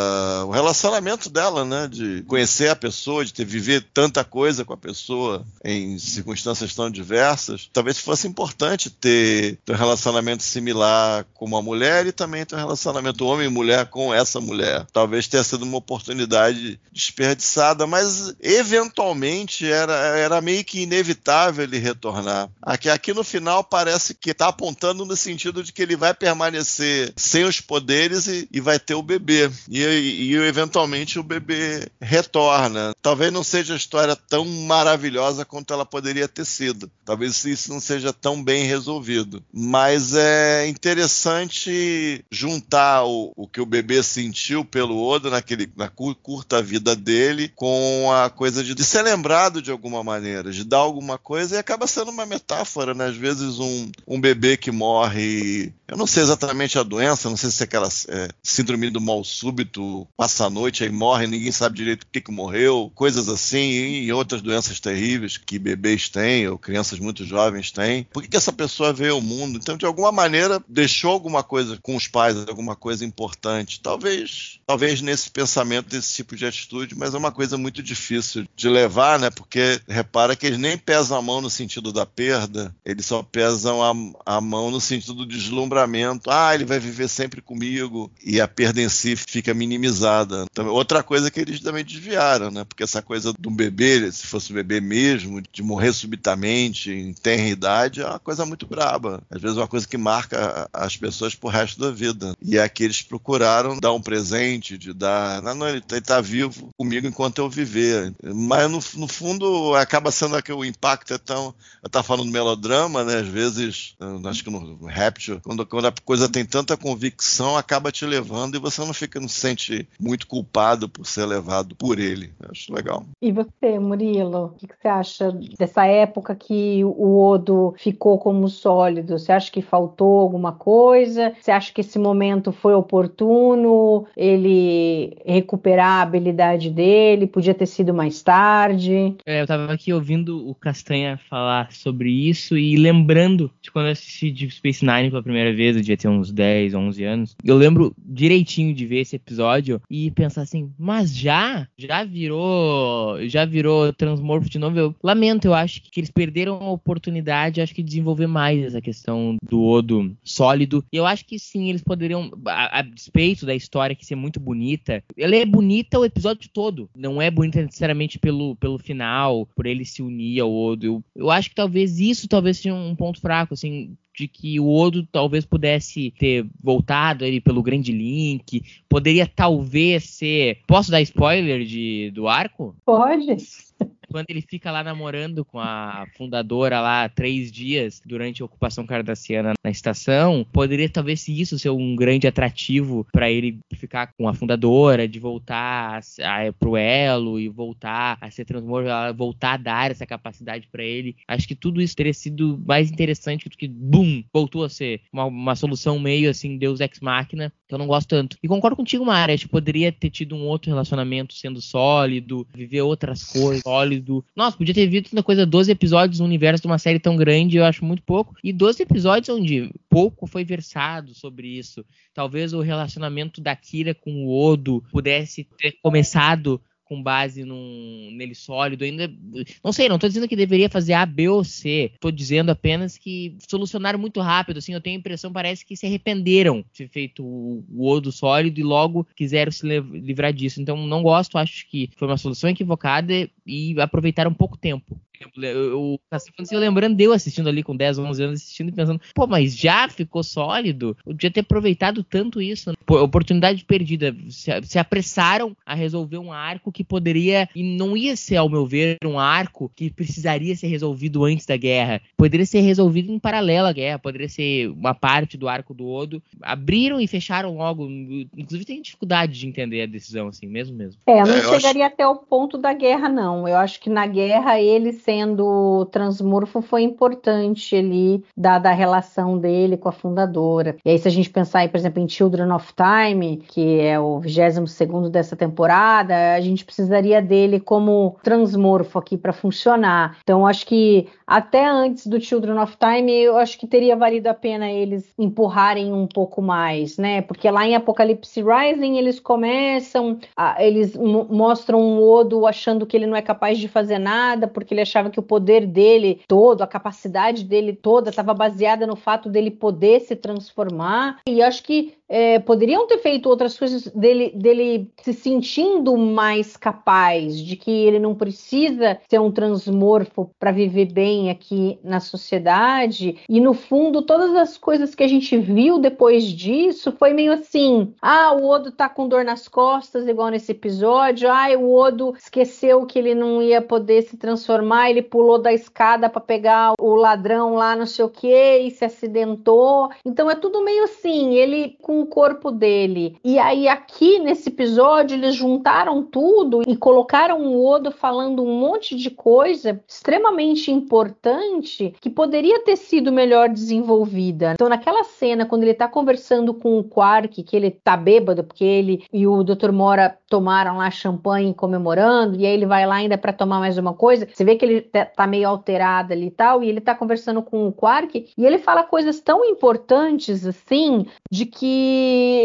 o relacionamento dela, né? De conhecer a pessoa, de viver tanta coisa com a pessoa em circunstâncias tão diversas. Talvez fosse importante ter um relacionamento similar com uma mulher e também ter um relacionamento homem e mulher com essa mulher. Talvez tenha sido uma oportunidade desperdiçada, mas eventualmente era meio que inevitável ele retornar. Aqui no final parece que está apontando no sentido de que ele vai permanecer sem os poderes e vai ter o bebê. E eventualmente o bebê retorna. Talvez não seja a história tão maravilhosa quanto ela poderia ter sido. Talvez isso não seja tão bem resolvido. Mas é interessante juntar o que o bebê sentiu pelo Odo na curta vida dele com a coisa de ser lembrado de alguma maneira, de dar alguma coisa, e acaba sendo uma metáfora, né? Às vezes um bebê que morre, eu não sei exatamente a doença, não sei se é aquela síndrome do mal súbito, passa a noite aí morre, ninguém sabe direito por que morreu, coisas assim, e outras doenças terríveis que bebês têm ou crianças muito jovens têm. Por que essa pessoa veio ao mundo? Então, de alguma maneira, deixou alguma coisa com os pais, alguma coisa importante. Talvez nesse pensamento, desse tipo de atitude, mas é uma coisa muito difícil de levar, né? Porque repara que eles nem pesam a mão no sentido da perda, eles só pesam a mão no sentido do deslumbramento. Ele vai viver sempre comigo, e a perda em si fica minimizada. Então, outra coisa que eles também desviaram, né? Porque essa coisa do bebê, se fosse um bebê mesmo, de morrer subitamente, em tenra idade, é uma coisa muito braba. Às vezes é uma coisa que marca as pessoas pro resto da vida. E aqui eles procuraram dar um presente, de dar... Não, ele tá vivo comigo enquanto eu viver. Mas no fundo acaba sendo que o impacto é tão... Eu tava falando melodrama, né? Às vezes, acho que no Rapture, quando a coisa tem tanta convicção, acaba te levando e você não se sente muito culpado por ser levado por ele. Eu acho legal. E você, Murilo, o que você acha dessa época que o Odo ficou como sólido? Você acha que faltou alguma coisa? Você acha que esse momento foi foi oportuno ele recuperar a habilidade dele? Podia ter sido mais tarde? Eu tava aqui ouvindo o Castanha falar sobre isso e lembrando de quando eu assisti Deep Space Nine pela primeira vez, eu devia ter uns 10, 11 anos. Eu lembro direitinho de ver esse episódio e pensar assim, mas já virou transmorfo de novo. Eu lamento, eu acho que eles perderam a oportunidade, acho que de desenvolver mais essa questão do Odo sólido. E eu acho que sim, eles poderiam, a despeito da história que ser muito bonita, ela é bonita o episódio todo. Não é bonita necessariamente pelo final, por ele se unir ao Odo. Eu acho que talvez seja um ponto fraco, assim, de que o Odo talvez pudesse ter voltado ele pelo Grande Link, poderia talvez ser... Posso dar spoiler do arco? Pode. Quando ele fica lá namorando com a fundadora lá 3 dias durante a ocupação cardassiana na estação, poderia talvez isso ser um grande atrativo para ele ficar com a fundadora, de voltar pro elo e voltar a ser transmorfo, voltar a dar essa capacidade para ele. Acho que tudo isso teria sido mais interessante do que, voltou a ser uma solução meio assim, Deus Ex Machina, que eu não gosto tanto. E concordo contigo, Mari, acho que poderia ter tido um outro relacionamento sendo sólido, viver outras coisas, sólido. Nossa, podia ter visto uma coisa, 12 episódios no universo de uma série tão grande, eu acho muito pouco. E 12 episódios onde pouco foi versado sobre isso. Talvez o relacionamento da Kira com o Odo pudesse ter começado com base nele sólido, ainda não sei, não tô dizendo que deveria fazer A, B ou C, tô dizendo apenas que solucionaram muito rápido, assim, eu tenho a impressão, parece que se arrependeram de ter feito o Odo sólido e logo quiseram se livrar disso, então não gosto, acho que foi uma solução equivocada e aproveitaram pouco tempo. Eu lembrando de eu assistindo ali com 10, 11 anos, assistindo e pensando, mas já ficou sólido? Eu podia ter aproveitado tanto isso, né? Oportunidade perdida. Se apressaram a resolver um arco que poderia, e não ia ser, ao meu ver, um arco que precisaria ser resolvido antes da guerra. Poderia ser resolvido em paralelo à guerra, poderia ser uma parte do arco do Odo. Abriram e fecharam logo. Inclusive tem dificuldade de entender a decisão, assim, mesmo. Eu não chegaria até o ponto da guerra, não. Eu acho que na guerra ele sendo transmorfo foi importante ali, dada a relação dele com a fundadora. E aí se a gente pensar aí, por exemplo, em Children of Time, que é o 22º dessa temporada, a gente precisaria dele como transmorfo aqui para funcionar. Então acho que até antes do Children of Time, eu acho que teria valido a pena eles empurrarem um pouco mais, né? Porque lá em Apocalypse Rising eles começam, eles mostram o Odo achando que ele não é capaz de fazer nada, porque ele achava que o poder dele todo, a capacidade dele toda estava baseada no fato dele poder se transformar. E acho que poderiam ter feito outras coisas dele se sentindo mais capaz, de que ele não precisa ser um transmorfo para viver bem aqui na sociedade. E no fundo, todas as coisas que a gente viu depois disso foi meio assim, o Odo tá com dor nas costas, igual nesse episódio, o Odo esqueceu que ele não ia poder se transformar, ele pulou da escada para pegar o ladrão lá, não sei o que, e se acidentou. Então é tudo meio assim, ele com o corpo dele. E aí aqui nesse episódio eles juntaram tudo e colocaram o Odo falando um monte de coisa extremamente importante que poderia ter sido melhor desenvolvida. Então naquela cena, quando ele tá conversando com o Quark, que ele tá bêbado, porque ele e o Dr. Mora tomaram lá champanhe comemorando, e aí ele vai lá ainda para tomar mais uma coisa, você vê que ele tá meio alterado ali e tal, e ele tá conversando com o Quark, e ele fala coisas tão importantes assim, de que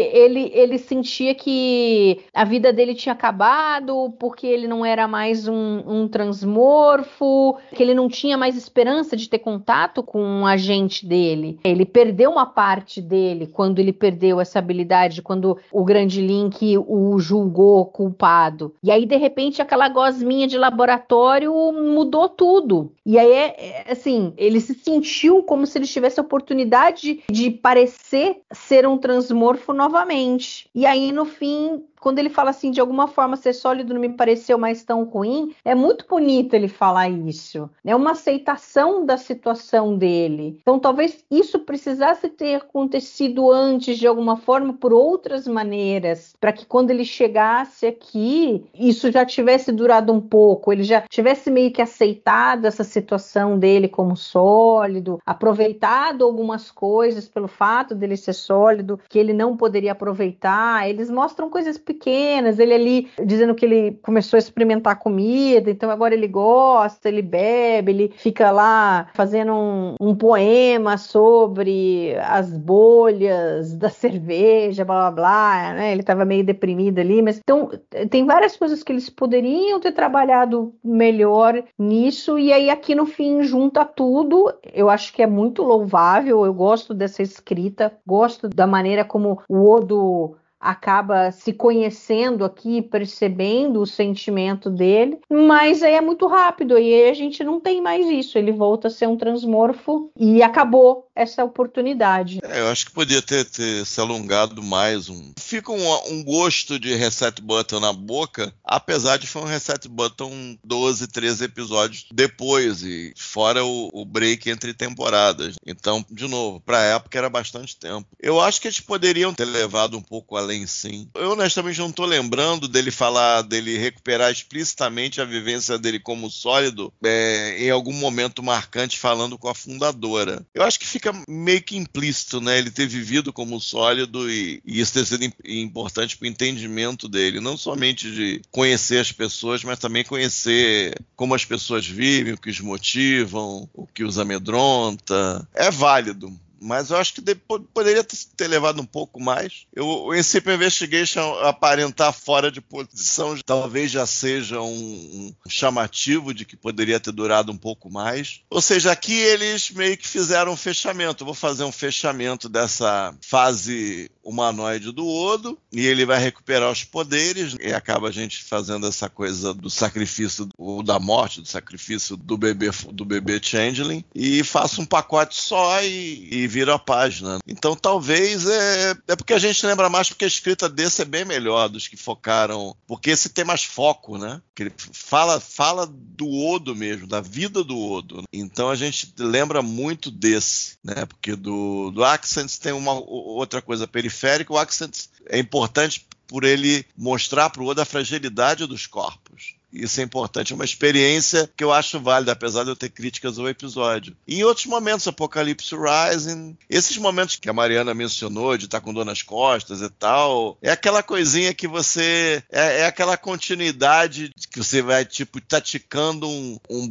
ele sentia que a vida dele tinha acabado, porque ele não era mais um transmorfo, que ele não tinha mais esperança de ter contato com um agente dele. Ele perdeu uma parte dele quando ele perdeu essa habilidade, quando o Grande Link o julgou culpado. E aí, de repente, aquela gosminha de laboratório mudou tudo. E aí, assim, ele se sentiu como se ele tivesse a oportunidade de parecer ser um transmorfo novamente. E aí, no fim, quando ele fala assim, de alguma forma ser sólido não me pareceu mais tão ruim, é muito bonito ele falar isso. É uma aceitação da situação dele. Então talvez isso precisasse ter acontecido antes de alguma forma, por outras maneiras, para que quando ele chegasse aqui, isso já tivesse durado um pouco, ele já tivesse meio que aceitado essa situação dele como sólido, aproveitado algumas coisas pelo fato dele ser sólido, que ele não poderia aproveitar. Eles mostram coisas pequenas, ele ali dizendo que ele começou a experimentar comida, então agora ele gosta, ele bebe, ele fica lá fazendo um poema sobre as bolhas da cerveja, blá blá blá, né? Ele estava meio deprimido ali, mas então tem várias coisas que eles poderiam ter trabalhado melhor nisso, e aí aqui no fim junta tudo. Eu acho que é muito louvável, eu gosto dessa escrita, gosto da maneira como o Odo acaba se conhecendo aqui, percebendo o sentimento dele, mas aí é muito rápido, e aí a gente não tem mais isso, ele volta a ser um transmorfo e acabou essa oportunidade. Eu acho que podia ter se alongado mais. Fica um gosto de Reset Button na boca, apesar de foi um Reset Button 12, 13 episódios depois, e fora o break entre temporadas. Então, de novo, pra época era bastante tempo. Eu acho que eles poderiam ter levado um pouco além, sim. Eu honestamente não tô lembrando dele recuperar explicitamente a vivência dele como sólido em algum momento marcante falando com a fundadora. Eu acho que fica meio que implícito, né? Ele ter vivido como sólido e isso ter sido importante pro entendimento dele, não somente de conhecer as pessoas, mas também conhecer como as pessoas vivem, o que os motivam, o que os amedronta. É válido. Mas eu acho que poderia ter levado um pouco mais. O Incipient Investigation aparentar fora de posição talvez já seja um chamativo de que poderia ter durado um pouco mais. Ou seja, aqui eles meio que fizeram um fechamento. Eu vou fazer um fechamento dessa fase humanoide do Odo, e ele vai recuperar os poderes, e acaba a gente fazendo essa coisa do sacrifício, ou da morte, do sacrifício do bebê Changeling, e faça um pacote só e vira a página. Então talvez é porque a gente lembra mais, porque a escrita desse é bem melhor dos que focaram, porque esse tem mais foco, né? Que ele fala do Odo mesmo, da vida do Odo. Então a gente lembra muito desse, né? Porque do Accents tem uma outra coisa periférica. O Accents é importante por ele mostrar para o Odo a fragilidade dos corpos. Isso é importante, é uma experiência que eu acho válida, apesar de eu ter críticas ao episódio. E em outros momentos, Apocalipse Rising, esses momentos que a Mariana mencionou, de estar com dor nas costas e tal, é aquela coisinha que você... É aquela continuidade que você vai, tipo, taticando um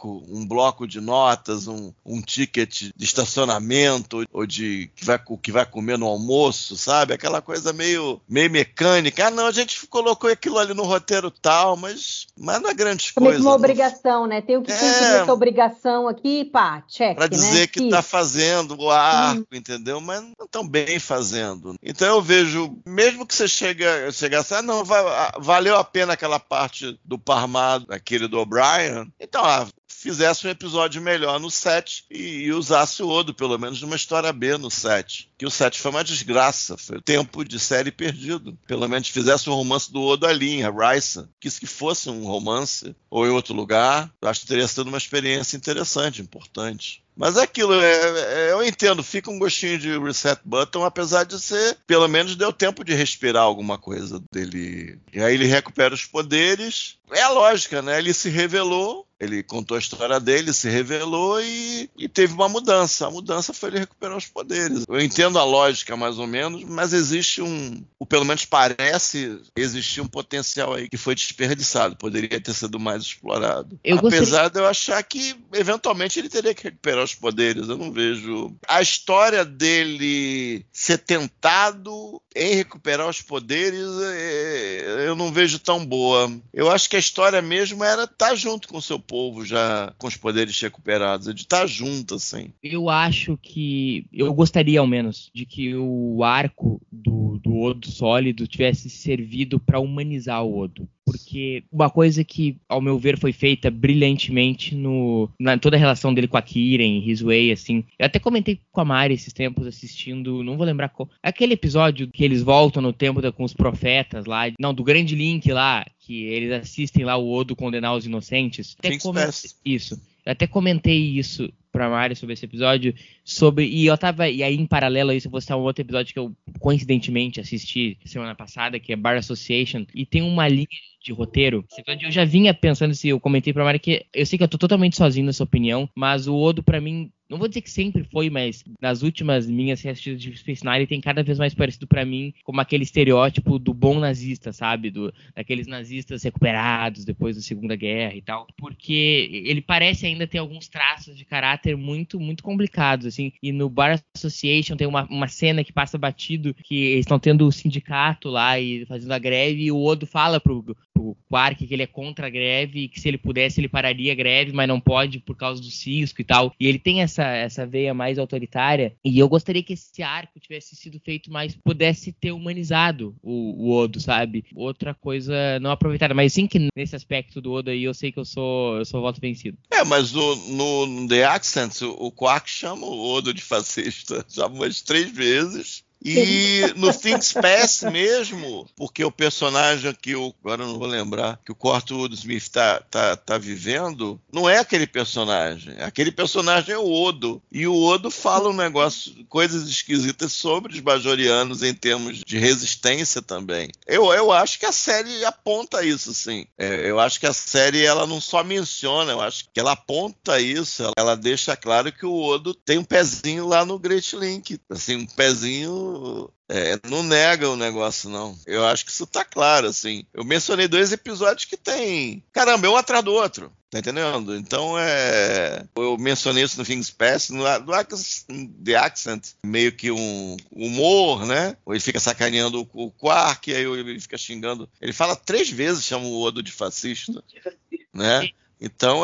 bloco de notas, um ticket de estacionamento, ou de que vai comer no almoço, sabe? Aquela coisa meio mecânica. Ah, não, a gente colocou aquilo ali no roteiro tal, mas não é grande coisa. Como uma obrigação, né? Tem que cumprir essa obrigação aqui, pá, check, pra dizer, né, que tá fazendo o arco, entendeu? Mas não estão bem fazendo. Então eu vejo, mesmo que você chegasse, não, valeu a pena aquela parte do Parmado, aquele do O'Brien, então, fizesse um episódio melhor no 7 e usasse o Odo, pelo menos, numa história B no 7. Que o 7 foi uma desgraça, foi o tempo de série perdido. Pelo menos fizesse um romance do Odo ali, em Risa. Quis que fosse um romance, ou em outro lugar. Eu acho que teria sido uma experiência interessante, importante. Mas é aquilo, eu entendo, fica um gostinho de Reset Button, apesar de ser, pelo menos deu tempo de respirar alguma coisa dele. E aí ele recupera os poderes. É a lógica, né? Ele se revelou, ele contou a história dele, se revelou e teve uma mudança. A mudança foi ele recuperar os poderes. Eu entendo a lógica, mais ou menos, mas existe ou pelo menos parece existir um potencial aí que foi desperdiçado, poderia ter sido mais explorado. Apesar de eu achar que, eventualmente, ele teria que recuperar os poderes. Eu não vejo a história dele ser tentado em recuperar os poderes, eu não vejo tão boa. Eu acho que a história mesmo era estar junto com o seu povo, já com os poderes recuperados, de estar junto, assim. Eu acho que, eu gostaria ao menos, de que o arco do Odo sólido tivesse servido para humanizar o Odo. porque uma coisa que, ao meu ver, foi feita brilhantemente na toda a relação dele com a Kira, em His Way, assim. Eu até comentei com a Mari esses tempos assistindo, não vou lembrar qual, aquele episódio que eles voltam no tempo com os profetas lá, não, do Grande Link lá, que eles assistem lá o Odo condenar os inocentes. Isso. Eu até comentei isso pra Mari sobre esse episódio, e aí em paralelo a isso eu vou citar um outro episódio que eu coincidentemente assisti semana passada, que é Bar Association, e tem uma linha de roteiro. Esse episódio eu já vinha pensando, se eu comentei pra Mari, que eu sei que eu tô totalmente sozinho nessa opinião, mas o Odo pra mim, não vou dizer que sempre foi, mas nas últimas minhas reassistidas de Space Nine tem cada vez mais parecido pra mim como aquele estereótipo do bom nazista, sabe? Daqueles nazistas recuperados depois da Segunda Guerra e tal. Porque ele parece ainda ter alguns traços de caráter muito, muito complicados, assim. E no Bar Association tem uma cena que passa batido, que eles estão tendo o sindicato lá e fazendo a greve, e o Odo fala pro Quark que ele é contra a greve, e que se ele pudesse ele pararia a greve, mas não pode por causa do cisco e tal. E ele tem essa veia mais autoritária, e eu gostaria que esse arco tivesse sido feito mais, pudesse ter humanizado o Odo, sabe? Outra coisa não aproveitada, mas sim que nesse aspecto do Odo aí eu sei que eu sou voto vencido. Mas no The Accent o Quark chama o Odo de fascista, já umas 3 vezes. E no Things Past mesmo, porque o personagem que agora eu não vou lembrar, que o Kurtwood Smith tá vivendo, não é aquele personagem. Aquele personagem é o Odo. E o Odo fala um negócio, coisas esquisitas sobre os bajorianos em termos de resistência também. Eu acho que a série aponta isso, sim. Eu acho que a série ela não só menciona, eu acho que ela aponta isso, ela deixa claro que o Odo tem um pezinho lá no Great Link. Assim, um pezinho. Não nega o negócio, não. Eu acho que isso tá claro, assim. Eu mencionei 2 episódios que tem... Caramba, é um atrás do outro. Tá entendendo? Então, eu mencionei isso no Things Past, no The Accent, meio que um humor, né? Ele fica sacaneando o Quark, aí ele fica xingando. Ele fala 3 vezes, chama o Odo de fascista, né? Então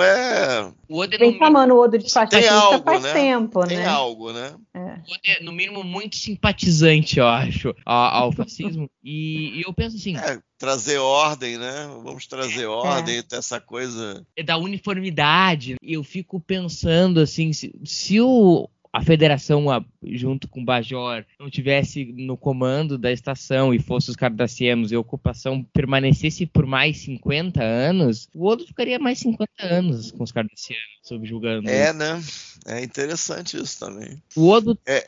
O Odo vem chamando o Odo de fascista faz tempo, né? Tem algo, né? O Odo é, no mínimo, muito simpatizante, eu acho, ao fascismo. E eu penso assim... trazer ordem, né? Vamos trazer ordem, essa coisa... É da uniformidade. Eu fico pensando, assim, se a Federação, junto com o Bajor, não tivesse no comando da estação e fosse os cardassianos e a ocupação permanecesse por mais 50 anos, o Odo ficaria mais 50 anos com os cardassianos subjugando. Né? É interessante isso também. O Odo é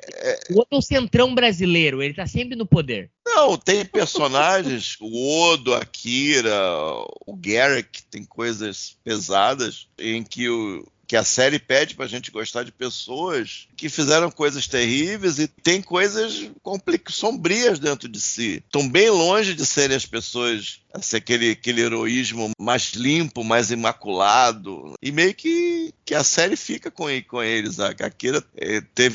o centrão brasileiro, ele tá sempre no poder. Não, tem personagens, o Odo, a Kira, o Garak, tem coisas pesadas em que a série pede pra gente gostar de pessoas que fizeram coisas terríveis e tem coisas sombrias dentro de si. Estão bem longe de serem as pessoas, assim, aquele heroísmo mais limpo, mais imaculado. E meio que a série fica com eles. A Kira teve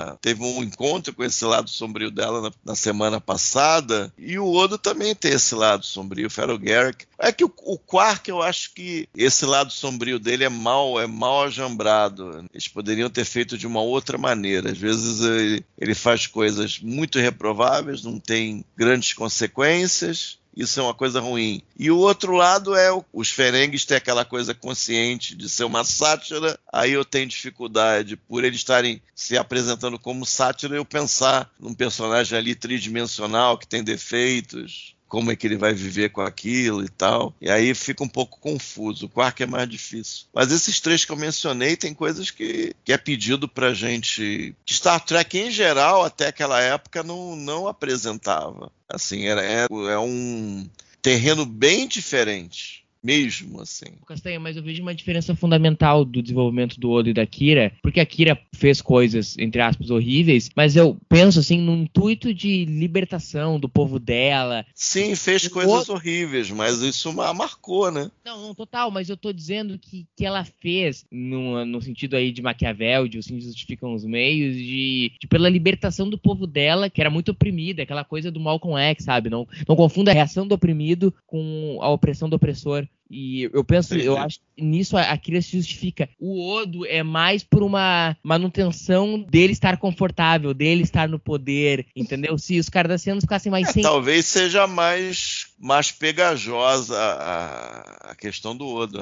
um encontro com esse lado sombrio dela na semana passada, e o Odo também tem esse lado sombrio, o Feral Garak. É que o Quark, eu acho que esse lado sombrio dele é mal ajambrado. Eles poderiam ter feito de uma outra maneira. Às vezes ele faz coisas muito reprováveis, não tem grandes consequências. Isso é uma coisa ruim. E o outro lado é os Ferengues ter aquela coisa consciente de ser uma sátira. Aí eu tenho dificuldade, por eles estarem se apresentando como sátira, eu pensar num personagem ali tridimensional que tem defeitos. Como é que ele vai viver com aquilo e tal. E aí fica um pouco confuso. O Quark é mais difícil. Mas esses 3 que eu mencionei tem coisas que é pedido pra gente... Que Star Trek, em geral, até aquela época, não apresentava. Assim, é um terreno bem diferente. Mesmo, assim. Castanha, mas eu vejo uma diferença fundamental do desenvolvimento do Odo e da Kira, porque a Kira fez coisas, entre aspas, horríveis, mas eu penso, assim, no intuito de libertação do povo dela. Sim, fez coisas horríveis, mas isso marcou, né? Não, total, mas eu tô dizendo que ela fez, no sentido aí de Maquiavel, de os fins justificam os meios, de pela libertação do povo dela, que era muito oprimida, aquela coisa do Malcolm X, sabe? Não confunda a reação do oprimido com a opressão do opressor. E eu penso, eu acho que nisso a Kira se justifica. O Odo é mais por uma manutenção dele estar confortável, dele estar no poder, entendeu? Se os cardassianos ficassem mais sem... Talvez seja mais mais pegajosa a questão do Odo.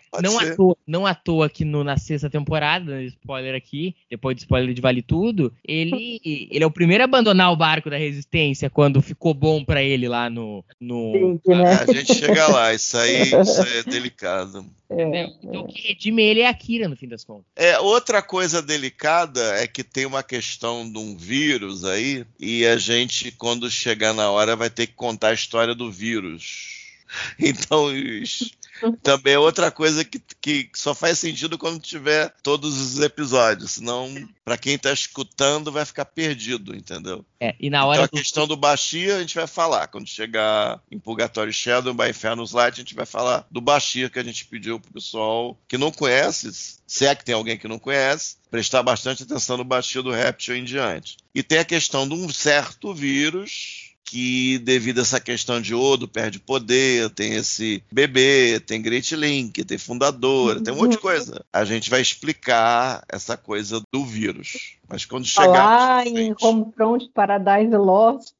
Não à toa que na sexta temporada, spoiler aqui, depois de spoiler de Vale Tudo, ele é o primeiro a abandonar o barco da Resistência quando ficou bom pra ele lá no... Sim, né? A gente chega lá, isso aí é delicado. Então, o que redime ele é a Kira, no fim das contas. Outra coisa delicada é que tem uma questão de um vírus aí, e a gente, quando chegar na hora, vai ter que contar a história do vírus. Então, também é outra coisa que só faz sentido quando tiver todos os episódios, senão, para quem está escutando, vai ficar perdido, entendeu? E na hora então, a questão do Bashir a gente vai falar. Quando chegar em Purgatory Shadow, by Infernus Light, a gente vai falar do Bashir, que a gente pediu pro pessoal que não conhece, se é que tem alguém que não conhece, prestar bastante atenção no Bashir do Réptil em diante. E tem a questão de um certo vírus que, devido a essa questão de Odo, perde poder, tem esse bebê, tem Great Link, tem Fundadora, tem um monte de coisa. A gente vai explicar essa coisa do vírus. Mas quando chegar lá em Homefront Paradise Lost.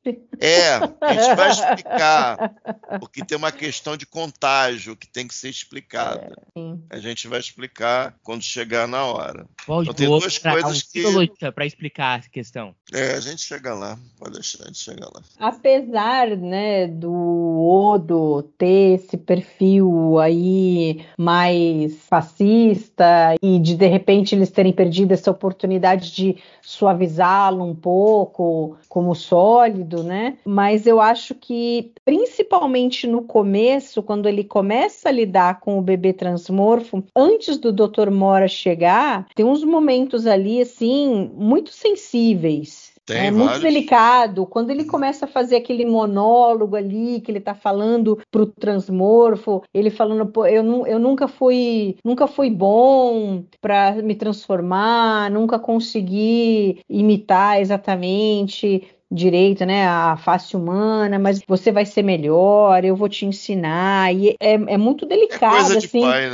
A gente vai explicar, porque tem uma questão de contágio que tem que ser explicada. A gente vai explicar quando chegar na hora. Então, tem duas coisas que... para explicar a questão. A gente chega lá, pode deixar, a gente chega lá. Apesar, né, do Odo ter esse perfil aí mais fascista e de repente eles terem perdido essa oportunidade de suavizá-lo um pouco como sólido, né? Mas eu acho que, principalmente no começo, quando ele começa a lidar com o bebê transmorfo, antes do Dr. Mora chegar, tem uns momentos ali, assim, muito sensíveis. Muito delicado, quando ele começa a fazer aquele monólogo ali, que ele tá falando pro transmorfo, ele falando, pô, eu nunca fui bom para me transformar, nunca consegui imitar exatamente direito, né, a face humana, mas você vai ser melhor, eu vou te ensinar, e é muito delicado, coisa de assim. pai,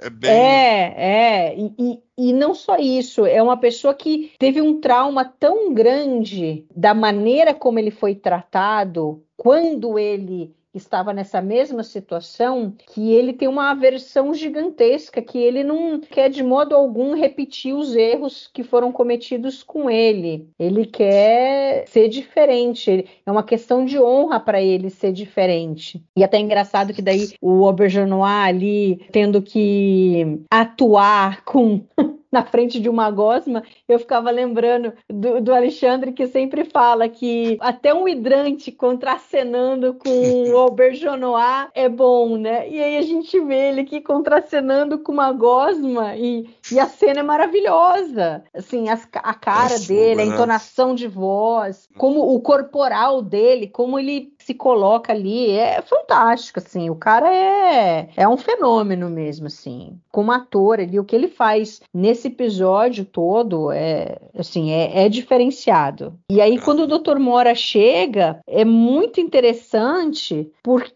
né? E não só isso, é uma pessoa que teve um trauma tão grande da maneira como ele foi tratado quando ele estava nessa mesma situação, que ele tem uma aversão gigantesca, que ele não quer de modo algum repetir os erros que foram cometidos com ele. Ele quer ser diferente, é uma questão de honra para ele ser diferente. E até é engraçado que daí o Auberjonois ali tendo que atuar na frente de uma gosma, eu ficava lembrando do Alexandre, que sempre fala que até um hidrante contracenando com o Auberjonois é bom, né? E aí a gente vê ele aqui contracenando com uma gosma e a cena é maravilhosa. Assim, a cara dele, a entonação de voz, como o corporal dele, como ele se coloca ali, é fantástico, assim. O cara é um fenômeno mesmo, assim. Como ator ali, o que ele faz nesse episódio todo é diferenciado. E aí, quando o Dr. Mora chega, é muito interessante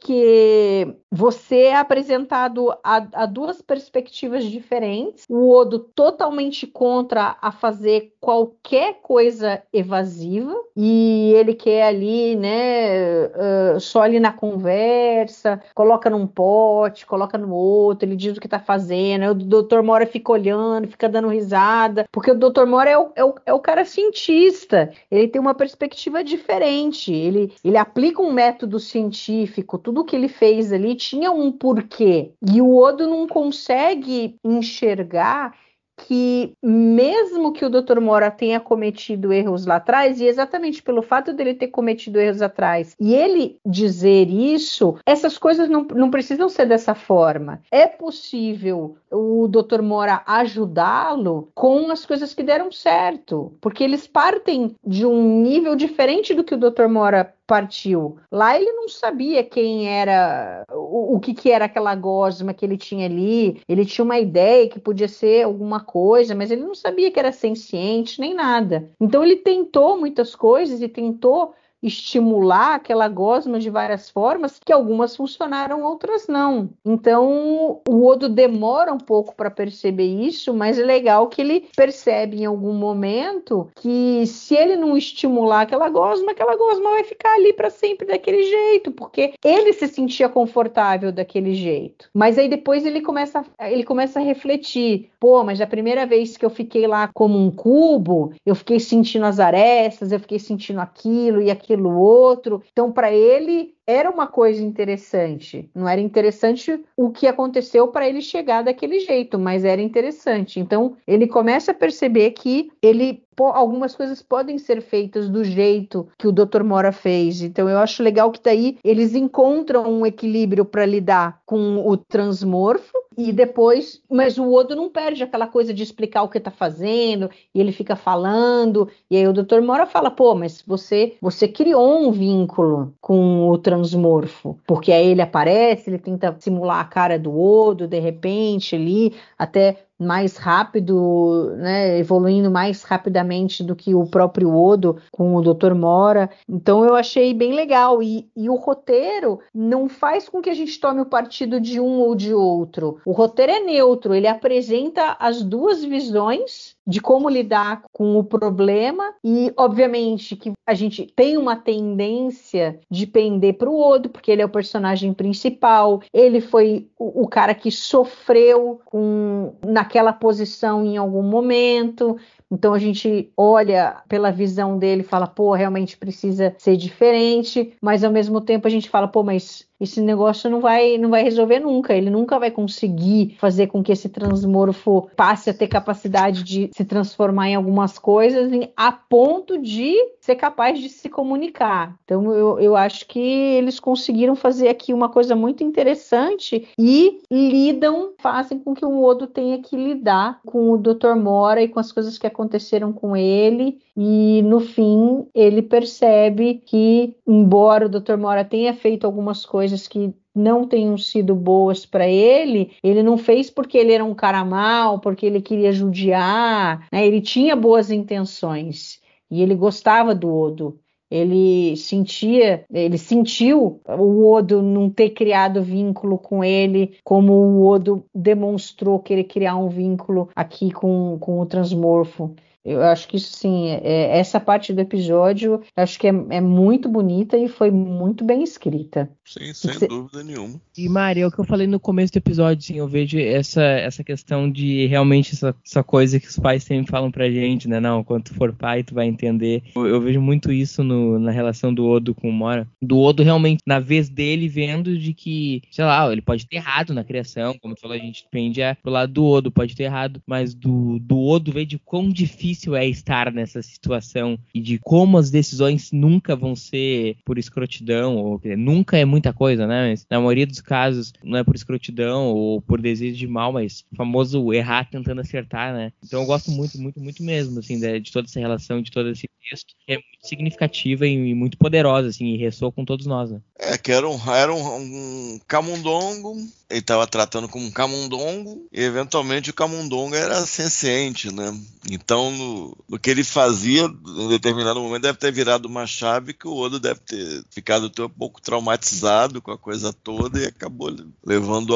porque você é apresentado a duas perspectivas diferentes. O Odo totalmente contra a fazer qualquer coisa evasiva e ele quer ali, né, só ali na conversa, coloca num pote, coloca no outro, ele diz o que tá fazendo, aí o Dr. Mora fica olhando, fica dando risada, porque o Dr. Mora é o cara cientista, ele tem uma perspectiva diferente, ele aplica um método científico, tudo que ele fez ali tinha um porquê, e o Odo não consegue enxergar que mesmo que o Dr. Mora tenha cometido erros lá atrás, e exatamente pelo fato dele ter cometido erros atrás, e ele dizer isso, essas coisas não precisam ser dessa forma. É possível o Dr. Mora ajudá-lo com as coisas que deram certo, porque eles partem de um nível diferente do que o Dr. Mora partiu. Lá ele não sabia quem era, o que era aquela gosma que ele tinha ali, ele tinha uma ideia que podia ser alguma coisa, mas ele não sabia que era senciente, nem nada. Então ele tentou muitas coisas e tentou estimular aquela gosma de várias formas, que algumas funcionaram, outras não. Então, o Odo demora um pouco para perceber isso, mas é legal que ele percebe em algum momento que se ele não estimular aquela gosma vai ficar ali para sempre daquele jeito, porque ele se sentia confortável daquele jeito. Mas aí depois ele começa a refletir, pô, mas da primeira vez que eu fiquei lá como um cubo, eu fiquei sentindo as arestas, eu fiquei sentindo aquilo e aquilo outro. Então, para ele, era uma coisa interessante. Não era interessante o que aconteceu para ele chegar daquele jeito, mas era interessante. Então, ele começa a perceber que algumas coisas podem ser feitas do jeito que o Dr. Mora fez. Então, eu acho legal que daí eles encontram um equilíbrio para lidar com o transmorfo. E depois, mas o Odo não perde aquela coisa de explicar o que está fazendo, e ele fica falando, e aí o Dr. Mora fala, pô, mas você criou um vínculo com o transmorfo, porque aí ele aparece, ele tenta simular a cara do Odo, de repente, ali, até mais rápido, né, evoluindo mais rapidamente do que o próprio Odo com o Dr. Mora. Então eu achei bem legal, e o roteiro não faz com que a gente tome o partido de um ou de outro. O roteiro é neutro, ele apresenta as duas visões de como lidar com o problema, e obviamente que a gente tem uma tendência de pender para o Odo, porque ele é o personagem principal, ele foi o cara que sofreu naquela posição em algum momento. Então a gente olha pela visão dele e fala, pô, realmente precisa ser diferente, mas ao mesmo tempo a gente fala, pô, mas esse negócio não vai resolver nunca, ele nunca vai conseguir fazer com que esse transmorfo passe a ter capacidade de se transformar em algumas coisas a ponto de ser capaz de se comunicar. Então eu acho que eles conseguiram fazer aqui uma coisa muito interessante e fazem com que o Odo tenha que lidar com o Dr. Mora e com as coisas que aconteceram com ele, e no fim ele percebe que, embora o Dr. Mora tenha feito algumas coisas que não tenham sido boas para ele, ele não fez porque ele era um cara mau, porque ele queria judiar, né? Ele tinha boas intenções e ele gostava do Odo. Ele sentiu o Odo não ter criado vínculo com ele, como o Odo demonstrou querer criar um vínculo aqui com o transmorfo. Eu acho que sim, essa parte do episódio, acho que é muito bonita e foi muito bem escrita. Sim, sem dúvida nenhuma. E Mari, é o que eu falei no começo do episódio, sim, eu vejo essa questão de realmente essa coisa que os pais sempre falam pra gente, né? Não, quando tu for pai, tu vai entender. Eu vejo muito isso na relação do Odo com o Mora. Do Odo realmente, na vez dele, vendo de que, sei lá, ele pode ter errado na criação, como tu falou, a gente depende pro lado do Odo, pode ter errado, mas do Odo ver de quão difícil é estar nessa situação e de como as decisões nunca vão ser por escrotidão, ou nunca é muita coisa, né? Mas na maioria dos casos não é por escrotidão ou por desejo de mal, mas o famoso errar tentando acertar, né? Então eu gosto muito, muito, muito mesmo, assim, de toda essa relação, de todo esse texto, que é muito significativa e muito poderosa, assim, e ressoa com todos nós, né? Que era um camundongo, ele estava tratando como um camundongo, e eventualmente o camundongo era senciente, né? Então, no que ele fazia, em determinado momento, deve ter virado uma chave que o Odo deve ter ficado um pouco traumatizado com a coisa toda e acabou levando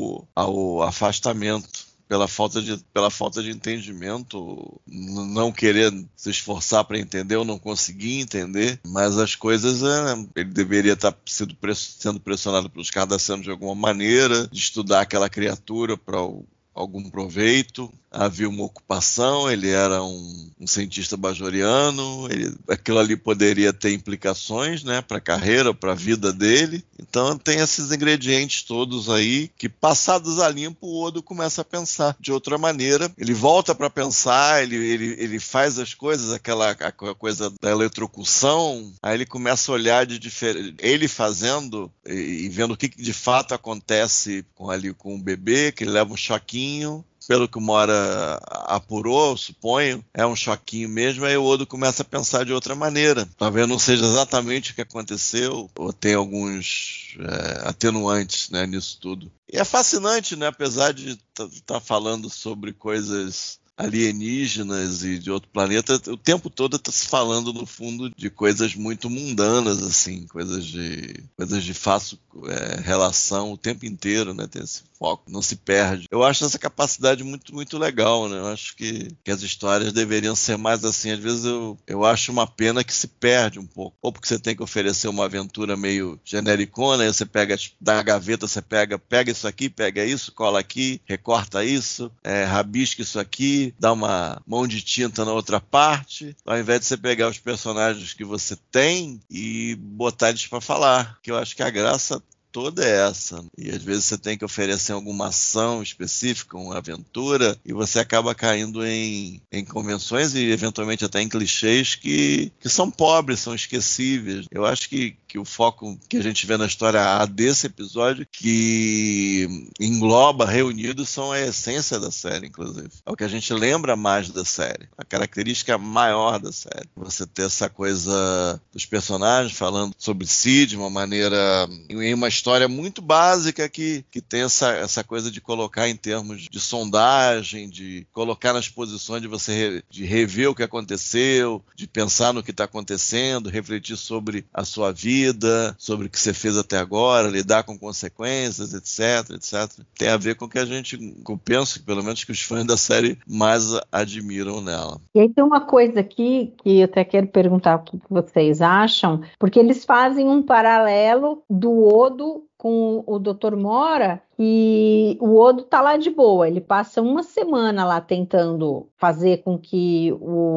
ao afastamento. Pela falta de entendimento, não querer se esforçar para entender ou não conseguir entender, mas as coisas, ele deveria estar sendo pressionado pelos cardassianos de alguma maneira, de estudar aquela criatura para algum proveito. Havia uma ocupação, ele era um cientista bajoriano, aquilo ali poderia ter implicações, né, para a carreira, para a vida dele. Então tem esses ingredientes todos aí que, passados a limpo, o Odo começa a pensar de outra maneira. Ele volta para pensar, ele faz as coisas, aquela coisa da eletrocução, aí ele começa a olhar de diferente, ele fazendo e vendo o que de fato acontece com o bebê, que ele leva um choquinho. Pelo que o Mora apurou, suponho, é um choquinho mesmo, aí o Odo começa a pensar de outra maneira. Talvez não seja exatamente o que aconteceu, ou tem alguns atenuantes, né, nisso tudo. E é fascinante, né, apesar de estar falando sobre coisas alienígenas e de outro planeta, o tempo todo está se falando, no fundo, de coisas muito mundanas, assim, coisas de fácil relação o tempo inteiro, né? Tem esse foco, não se perde. Eu acho essa capacidade muito, muito legal, né? Eu acho que as histórias deveriam ser mais assim. Às vezes eu acho uma pena que se perde um pouco. Ou porque você tem que oferecer uma aventura meio genericona, aí você pega da gaveta, você pega isso aqui, pega isso, cola aqui, recorta isso, rabisca isso aqui, dá uma mão de tinta na outra parte, ao invés de você pegar os personagens que você tem e botar eles para falar. Que eu acho que a graça toda é essa. E às vezes você tem que oferecer alguma ação específica, uma aventura, e você acaba caindo em convenções e eventualmente até em clichês que são pobres, são esquecíveis. Eu acho que o foco que a gente vê na história A desse episódio, que engloba, reunido, são a essência da série, inclusive. É o que a gente lembra mais da série. A característica maior da série. Você ter essa coisa dos personagens falando sobre si de uma maneira, em uma história muito básica que tem essa coisa de colocar em termos de sondagem, de colocar nas posições de você de rever o que aconteceu, de pensar no que está acontecendo, refletir sobre a sua vida, sobre o que você fez até agora, lidar com consequências, etc. Tem a ver com o que eu penso, pelo menos que os fãs da série mais admiram nela. E aí tem uma coisa aqui que eu até quero perguntar o que vocês acham, porque eles fazem um paralelo do Odo com o Dr. Mora, e o Odo tá lá de boa, ele passa uma semana lá tentando fazer com que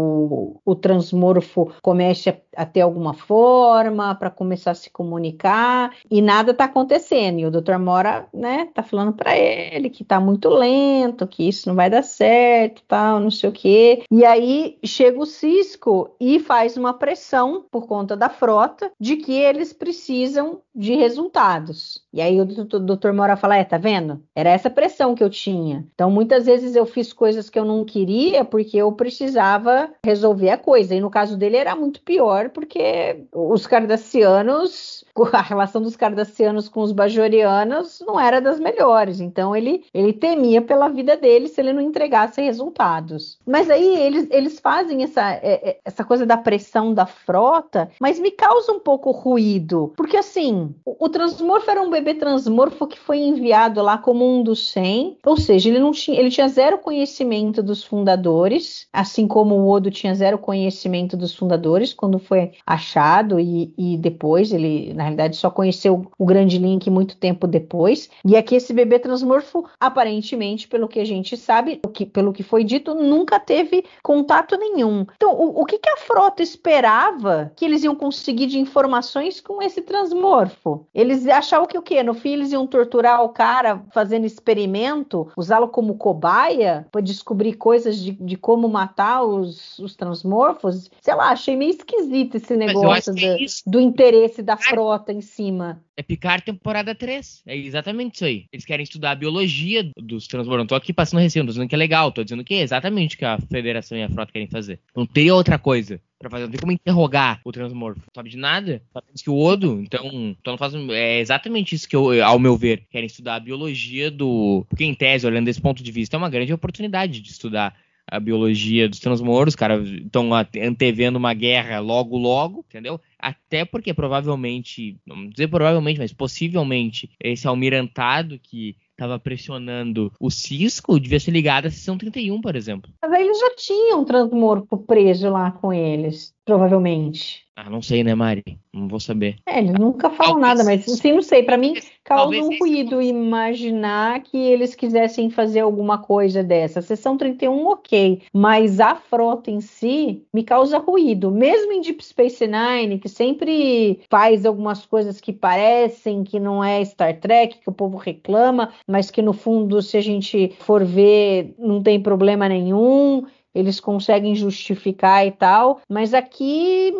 o transmorfo comece a ter alguma forma para começar a se comunicar, e nada tá acontecendo, e o Dr. Mora, né, tá falando para ele que tá muito lento, que isso não vai dar certo, tal, não sei o quê, e aí chega o Sisko e faz uma pressão por conta da frota de que eles precisam de resultados. E aí o Dr. Mora fala, tá vendo? Era essa pressão que eu tinha. Então, muitas vezes eu fiz coisas que eu não queria porque eu precisava resolver a coisa. E no caso dele era muito pior, porque os cardassianos, a relação dos cardassianos com os bajorianos não era das melhores. Então, ele temia pela vida dele se ele não entregasse resultados. Mas aí eles fazem essa coisa da pressão da frota, mas me causa um pouco ruído. Porque, assim, o transmorfo era um bebê transmorfo que foi enviado lá como um dos 100, ou seja, ele tinha zero conhecimento dos fundadores, assim como o Odo tinha zero conhecimento dos fundadores quando foi achado, e depois ele, na realidade, só conheceu o Grande Link muito tempo depois. E aqui esse bebê transmorfo, aparentemente, pelo que a gente sabe, pelo que foi dito, nunca teve contato nenhum. Então, o que a frota esperava que eles iam conseguir de informações com esse transmorfo? Eles achavam que o quê? No fim eles iam torturar o cara fazendo experimento, usá-lo como cobaia para descobrir coisas de como matar os transmorfos? Sei lá, achei meio esquisito esse negócio do interesse da frota em cima. É Picard temporada 3. É exatamente isso aí. Eles querem estudar a biologia dos transmorfos. Não tô aqui passando receio, não tô dizendo que é legal. Tô dizendo que é exatamente o que a Federação e a frota querem fazer. Não teria outra coisa pra fazer. Não tem como interrogar o transmorfo. Não sabe de nada. Sabemos que o Odo, então não faz. É exatamente isso que ao meu ver, querem estudar a biologia do. Porque, em tese, olhando desse ponto de vista, é uma grande oportunidade de estudar a biologia dos transmoros. Os caras estão antevendo uma guerra logo, entendeu? Até porque provavelmente, não dizer provavelmente, mas possivelmente, esse almirantado que estava pressionando o Sisko devia ser ligado à seção 31, por exemplo. Mas aí eles já tinham um transmorfo preso lá com eles, provavelmente. Não sei, né, Mari? Não vou saber. Eles nunca falam nada, mas assim, não sei. Para mim, causa um ruído imaginar que eles quisessem fazer alguma coisa dessa. A seção 31, ok. Mas a frota em si me causa ruído. Mesmo em Deep Space Nine, que sempre faz algumas coisas que parecem que não é Star Trek, que o povo reclama, mas que no fundo, se a gente for ver, não tem problema nenhum. Eles conseguem justificar e tal, mas aqui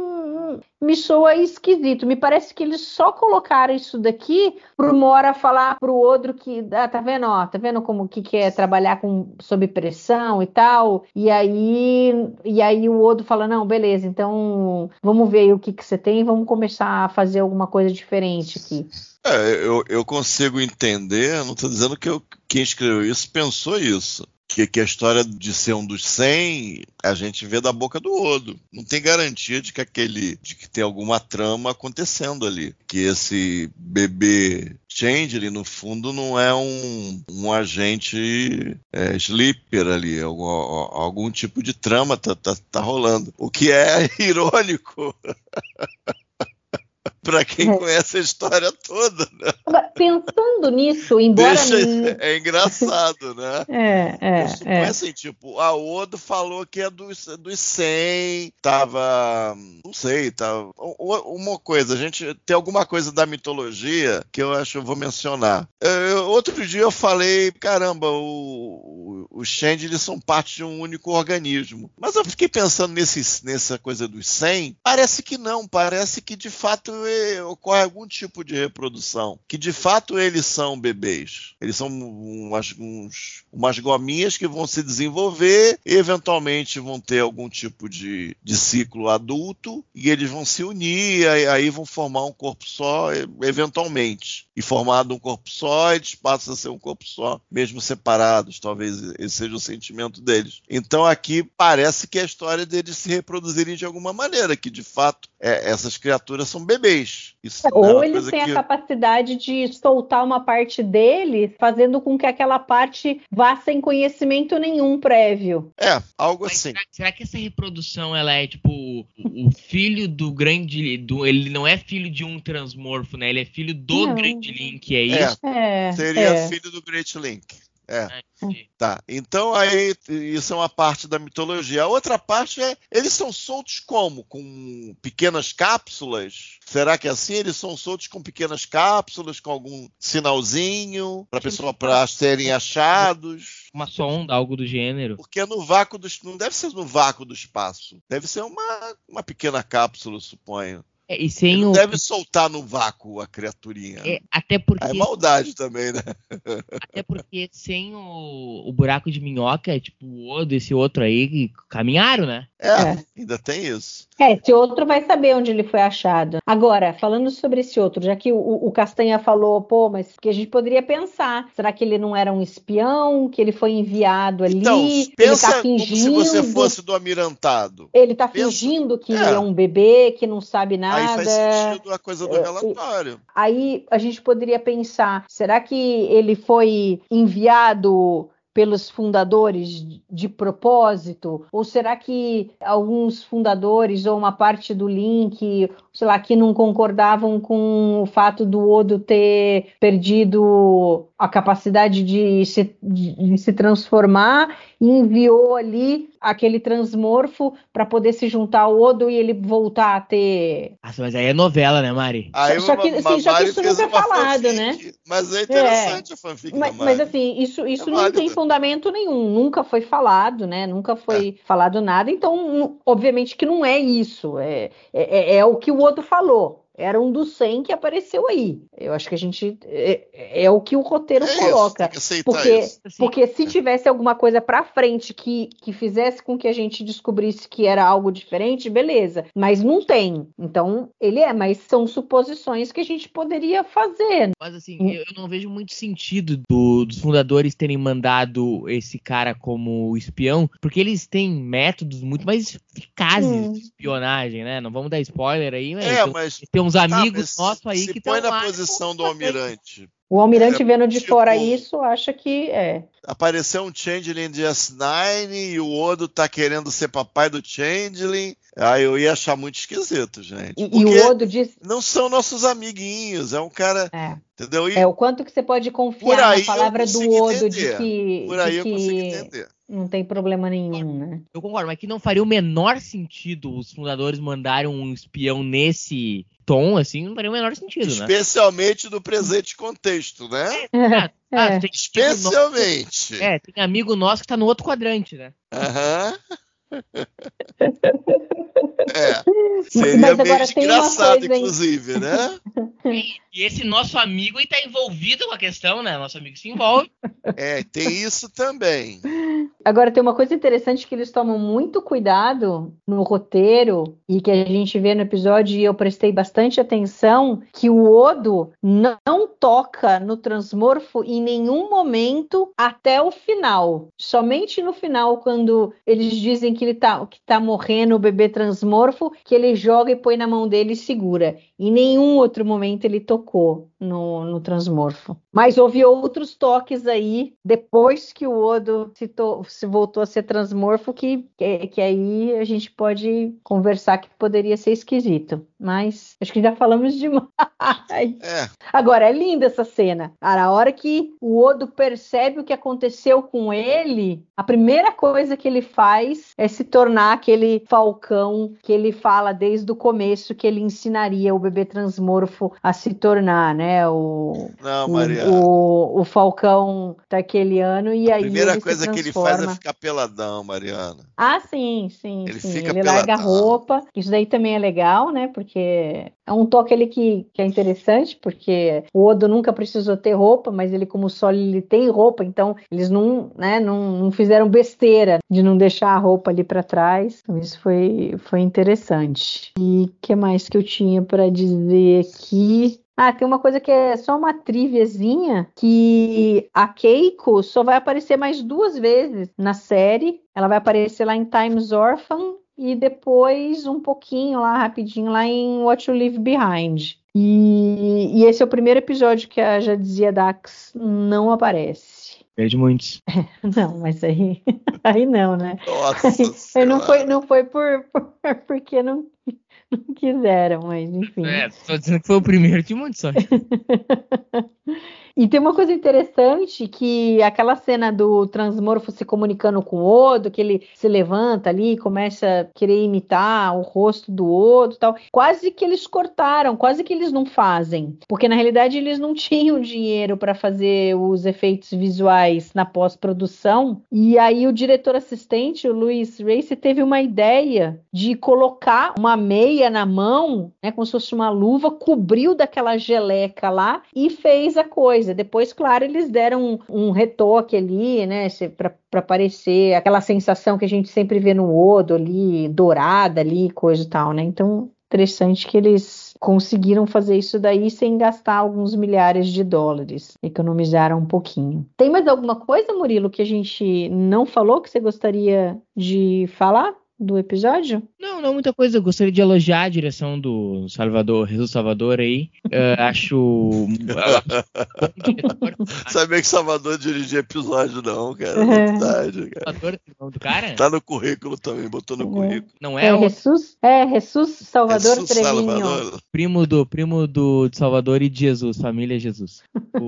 me soa esquisito. Me parece que eles só colocaram isso daqui pro Mora falar pro Odo que, tá vendo, ó, tá vendo como que é trabalhar sob pressão e tal, e aí o Odo fala, não, beleza, então vamos ver aí o que você tem e vamos começar a fazer alguma coisa diferente aqui. Eu consigo entender, não estou dizendo que quem escreveu isso pensou isso. que a história de ser um dos 100, a gente vê da boca do Odo. Não tem garantia de que tem alguma trama acontecendo ali. Que esse bebê Changeling, no fundo, não é um agente sleeper ali. Algum tipo de trama tá rolando. O que é irônico. Para quem conhece a história toda, né? Pensando nisso, embora... É engraçado, né? É assim, tipo, a Odo falou que é dos 100, tava... Não sei, tava... Uma coisa, a gente tem alguma coisa da mitologia que eu acho que eu vou mencionar. Outro dia eu falei, caramba, os Changelings são parte de um único organismo. Mas eu fiquei pensando nessa coisa dos 100, parece que não, parece que de fato ocorre algum tipo de reprodução, que de fato eles são bebês. Eles são umas gominhas que vão se desenvolver e eventualmente vão ter algum tipo de ciclo adulto e eles vão se unir e aí vão formar um corpo só eventualmente. E formado um corpo só, eles passam a ser um corpo só, mesmo separados, talvez esse seja o sentimento deles. Então aqui parece que é a história deles se reproduzirem de alguma maneira, que de fato essas criaturas são bebês. Ou eles têm a capacidade de soltar uma parte deles, fazendo com que aquela parte vá sem conhecimento nenhum prévio. Algo assim. Será que essa reprodução, ela é tipo o filho do grande... ele não é filho de um transmorfo, né? Ele é filho do Great Link, é isso? Seria filho do Great Link. Tá. Então aí isso é uma parte da mitologia. A outra parte eles são soltos como? Com pequenas cápsulas? Será que é assim? Eles são soltos com pequenas cápsulas, com algum sinalzinho para serem achados? Uma sonda, algo do gênero. Porque no vácuo não deve ser no vácuo do espaço. Deve ser uma pequena cápsula, eu suponho. E sem não deve soltar no vácuo a criaturinha. Até porque... É maldade também, né? Até porque sem o buraco de minhoca, tipo o Odo, esse outro aí, caminharam, né? Ainda tem isso. Esse outro vai saber onde ele foi achado. Agora, falando sobre esse outro, já que o Castanha falou, mas que a gente poderia pensar, será que ele não era um espião, que ele foi enviado ali? Então, pensa ele tá fingindo, como se você fosse do Almirantado. Ele tá fingindo que é um bebê, que não sabe nada. Aí faz sentido a coisa do relatório. Aí a gente poderia pensar, será que ele foi enviado pelos fundadores de propósito? Ou será que alguns fundadores ou uma parte do Link, sei lá, que não concordavam com o fato do Odo ter perdido a capacidade de se transformar e enviou ali aquele transmorfo para poder se juntar ao Odo e ele voltar a ter... Nossa, mas aí é novela, né, Mari? Só que isso nunca é falado, fanfic, né? Mas é interessante a fanfic da Mari. Mas assim, isso não tem fundamento nenhum. Nunca foi falado, né? Nunca foi falado nada. Então, obviamente que não é isso. É o que o Odo falou. Era um dos 100 que apareceu aí. Eu acho que a gente... É o que o roteiro coloca. Isso, porque se tivesse alguma coisa pra frente que fizesse com que a gente descobrisse que era algo diferente, beleza. Mas não tem. Então, mas são suposições que a gente poderia fazer. Mas assim, eu não vejo muito sentido dos fundadores terem mandado esse cara como espião, porque eles têm métodos muito mais eficazes de espionagem, né? Não vamos dar spoiler aí, mas tem uns amigos nossos aí que estão lá. Se põe na posição do Almirante. O Almirante vendo de fora isso, acha que Apareceu um Changeling de S9 e o Odo tá querendo ser papai do Changeling. Aí eu ia achar muito esquisito, gente. E o Odo diz... Não são nossos amiguinhos, é um cara... Entendeu? O quanto que você pode confiar na palavra do Odo de que... Por aí eu consigo entender. Não tem problema nenhum, né? Eu concordo, mas que não faria o menor sentido os fundadores mandarem um espião nesse tom, assim, não faria o menor sentido, né? Especialmente no presente contexto, né? Especialmente. Tem amigo nosso que tá no outro quadrante, né? Seria meio engraçado, inclusive, né? E esse nosso amigo está envolvido com a questão, né? Nosso amigo se envolve. Tem isso também. Agora, tem uma coisa interessante que eles tomam muito cuidado no roteiro e que a gente vê no episódio, e eu prestei bastante atenção, que o Odo não toca no transmorfo em nenhum momento até o final. Somente no final, quando eles dizem que tá morrendo o bebê transmorfo, que ele joga e põe na mão dele e segura. Em nenhum outro momento ele tocou no transmorfo. Mas houve outros toques aí, depois que o Odo se voltou a ser transmorfo, que aí a gente pode conversar que poderia ser esquisito. Mas acho que já falamos demais. Agora, é linda essa cena. A hora que o Odo percebe o que aconteceu com ele, a primeira coisa que ele faz é se tornar aquele falcão que ele fala desde o começo que ele ensinaria o bebê transmorfo a se tornar, né? O falcão tarqueliano, e aí a primeira coisa que ele faz é ficar peladão, Mariana. Ah, sim. Ele fica ele peladão. larga a roupa. Isso daí também é legal, né? Porque é um toque ali que é interessante, porque o Odo nunca precisou ter roupa, mas ele, como Sol, ele tem roupa, então eles não fizeram besteira de não deixar a roupa ali para trás. Então isso foi interessante. E o que mais que eu tinha para dizer aqui? Tem uma coisa que é só uma triviazinha, que a Keiko só vai aparecer mais 2 vezes na série. Ela vai aparecer lá em Time's Orphan e depois um pouquinho lá, rapidinho, lá em What You Leave Behind. E esse é o primeiro episódio que a Já Dizia Dax não aparece. Perde muitos. Não, mas aí não, né? Nossa, não foi porque não quiseram, mas enfim. Tô dizendo que foi o primeiro de muitos só. E tem uma coisa interessante, que aquela cena do transmorfo se comunicando com o Odo, que ele se levanta ali e começa a querer imitar o rosto do Odo e tal, quase que eles cortaram, quase que eles não fazem, porque na realidade eles não tinham dinheiro para fazer os efeitos visuais na pós-produção, e aí o diretor assistente, o Louis Race, teve uma ideia de colocar uma meia na mão, né, como se fosse uma luva, cobriu daquela geleca lá e fez a coisa. Depois, claro, eles deram um retoque ali, né, para parecer aquela sensação que a gente sempre vê no Odo ali, dourada ali, coisa e tal, né? Então, interessante que eles conseguiram fazer isso daí sem gastar alguns milhares de dólares. Economizaram um pouquinho. Tem mais alguma coisa, Murilo, que a gente não falou, que você gostaria de falar do episódio? Não muita coisa. Eu gostaria de elogiar a direção do Jesus Salvador aí. Acho... Sabia que Salvador dirigia episódio, não, cara. É verdade, cara. Salvador, o nome do cara? Tá no currículo também, botou no currículo. Não é o... Jesus Salvador Jesus Trevinho. Salvador. Primo de Salvador e de Jesus, família Jesus.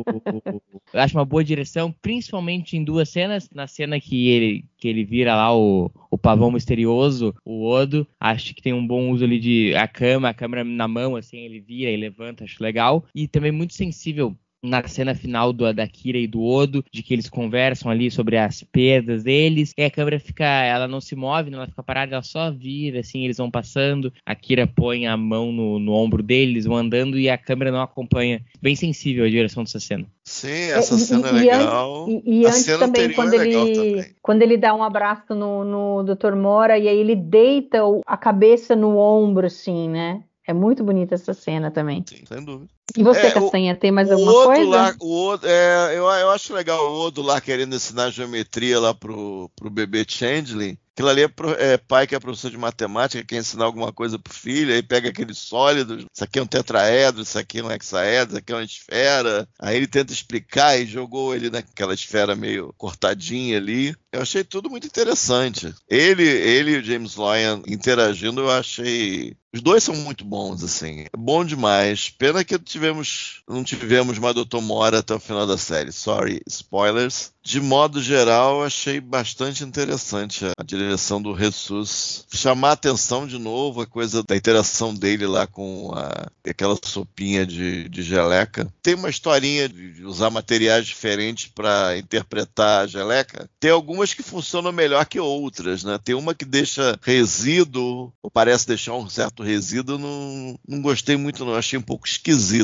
Eu acho uma boa direção, principalmente em 2 cenas. Na cena que ele vira lá o pavão misterioso, o Odo. Acho que tem um bom uso ali de a câmera na mão, assim, ele vira e levanta, acho legal. E também muito sensível na cena final da Kira e do Odo, de que eles conversam ali sobre as perdas deles, e a câmera ela não se move, ela fica parada, ela só vira, assim, eles vão passando, a Kira põe a mão no ombro deles, vão andando, e a câmera não acompanha. Bem sensível a direção dessa cena. Sim, essa cena é legal. E antes também, quando ele dá um abraço no Dr. Mora, e aí ele deita a cabeça no ombro, assim, né? É muito bonita essa cena também. Sim, sem dúvida. E você, Castanha, tem mais alguma coisa? Eu acho legal o Odo lá querendo ensinar geometria lá pro bebê Changeling. Aquilo ali é pai que é professor de matemática, quer ensinar alguma coisa pro filho, aí pega aqueles sólidos, isso aqui é um tetraedro, isso aqui é um hexaedro, isso aqui é uma esfera. Aí ele tenta explicar e jogou ele naquela esfera meio cortadinha ali. Eu achei tudo muito interessante. Ele e o James Loyan interagindo, eu achei... Os dois são muito bons, assim. É bom demais. Pena que não tivemos mais Dr. Mora até o final da série. Sorry, spoilers. De modo geral, achei bastante interessante a direção do Jesus. Chamar a atenção de novo, a coisa da interação dele lá com aquela sopinha de geleca. Tem uma historinha de usar materiais diferentes para interpretar a geleca. Tem algumas que funcionam melhor que outras, né? Tem uma que deixa resíduo, ou parece deixar um certo resíduo, não gostei muito não, achei um pouco esquisita.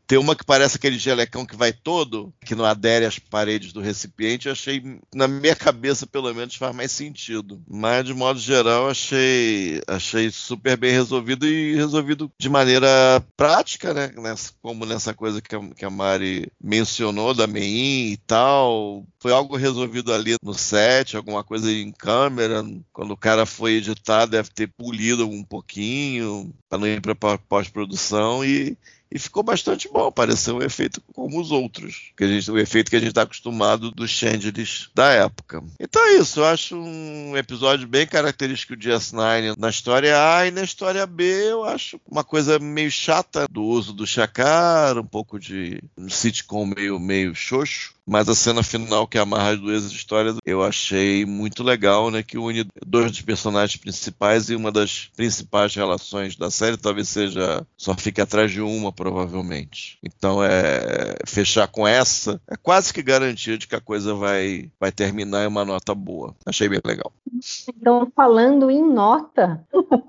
Tem uma que parece aquele gelecão que vai todo, que não adere às paredes do recipiente. Eu achei, na minha cabeça, pelo menos, faz mais sentido. Mas, de modo geral, achei super bem resolvido e resolvido de maneira prática, né? Como nessa coisa que a Mari mencionou, da MEIN e tal. Foi algo resolvido ali no set, alguma coisa em câmera. Quando o cara foi editar, deve ter polido um pouquinho, para não ir para pós-produção e ficou bastante bom, pareceu um efeito como os outros, o efeito que a gente está acostumado dos Changelings da época. Então é isso, eu acho um episódio bem característico de DS9 na história A, e na história B eu acho uma coisa meio chata do uso do Shakar, um pouco de um sitcom meio xoxo, mas a cena final que amarra as duas histórias eu achei muito legal, né, que une dois dos personagens principais e uma das principais relações da série, talvez seja Só Fique Atrás de Uma, provavelmente. Então, fechar com essa é quase que garantia de que a coisa vai terminar em uma nota boa. Achei bem legal. Então, falando em nota,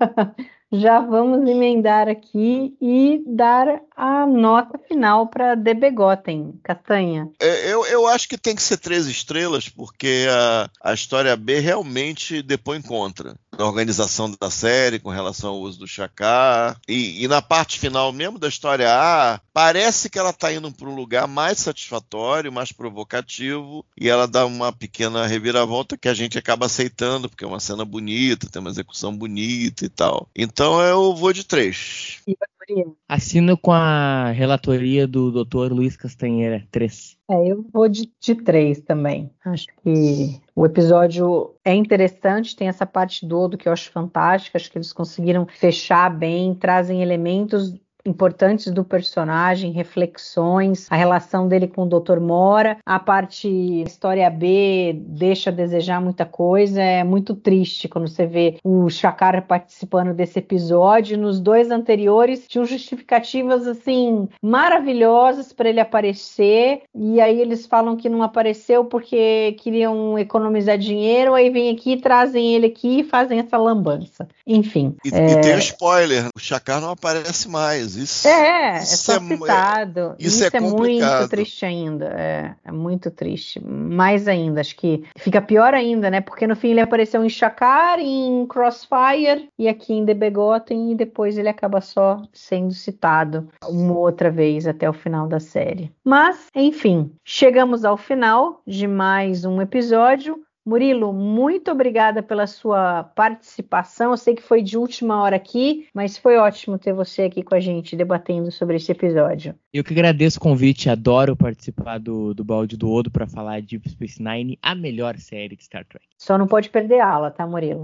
já vamos emendar aqui e dar a nota final para The Begotten, Castanha. Eu acho que tem que ser 3 estrelas, porque a história B realmente depõe contra a organização da série com relação ao uso do Shakar. E na parte final mesmo da história A, parece que ela está indo para um lugar mais satisfatório, mais provocativo, e ela dá uma pequena reviravolta que a gente acaba aceitando, porque é uma cena bonita, tem uma execução bonita e tal. Então eu vou de 3. Assino com a relatoria do Dr. Luiz Castanheira, 3. Eu vou de 3 também. Acho que o episódio é interessante, tem essa parte do Odo que eu acho fantástica, acho que eles conseguiram fechar bem, trazem elementos importantes do personagem, reflexões, a relação dele com o Dr. Mora, a parte história B deixa a desejar muita coisa, é muito triste quando você vê o Shakar participando desse episódio. Nos 2 anteriores tinham justificativas assim maravilhosas para ele aparecer, e aí eles falam que não apareceu porque queriam economizar dinheiro, aí vem aqui, trazem ele aqui e fazem essa lambança. Enfim. E tem um spoiler, o Shakar não aparece mais. Isso é só citado. Isso é muito triste ainda. É muito triste. Mais ainda, acho que fica pior ainda, né? Porque no fim ele apareceu em Shakar, em Crossfire e aqui em The Begotten, e depois ele acaba só sendo citado uma outra vez até o final da série. Mas, enfim, chegamos ao final de mais um episódio. Murilo, muito obrigada pela sua participação. Eu sei que foi de última hora aqui, mas foi ótimo ter você aqui com a gente debatendo sobre esse episódio. Eu que agradeço o convite, adoro participar do Balde do Odo para falar de Deep Space Nine, a melhor série de Star Trek. Só não pode perder a aula, tá, Murilo?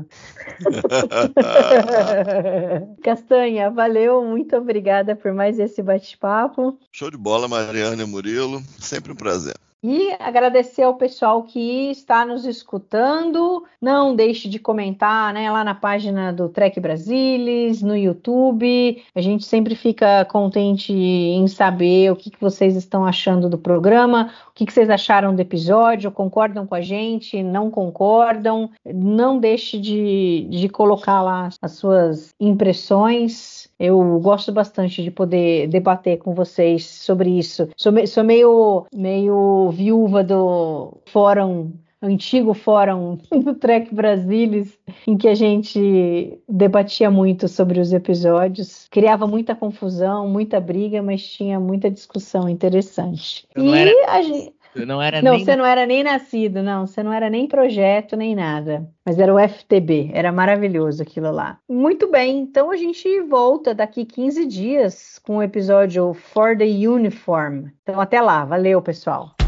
Castanha, valeu, muito obrigada por mais esse bate-papo. Show de bola, Mariana e Murilo, sempre um prazer. E agradecer ao pessoal que está nos escutando. Não deixe de comentar, né, lá na página do Trek Brasilis, no YouTube. A gente sempre fica contente em saber o que vocês estão achando do programa, o que vocês acharam do episódio, concordam com a gente, não concordam. Não deixe de colocar lá as suas impressões. Eu gosto bastante de poder debater com vocês sobre isso. Sou meio viúva do fórum, antigo fórum do Trek Brasilis, em que a gente debatia muito sobre os episódios. Criava muita confusão, muita briga, mas tinha muita discussão interessante. Você não era nem nascido, não. Você não era nem projeto, nem nada. Mas era o FTB, era maravilhoso aquilo lá. Muito bem, então a gente volta daqui 15 dias com o episódio For the Uniform. Então até lá, valeu, pessoal.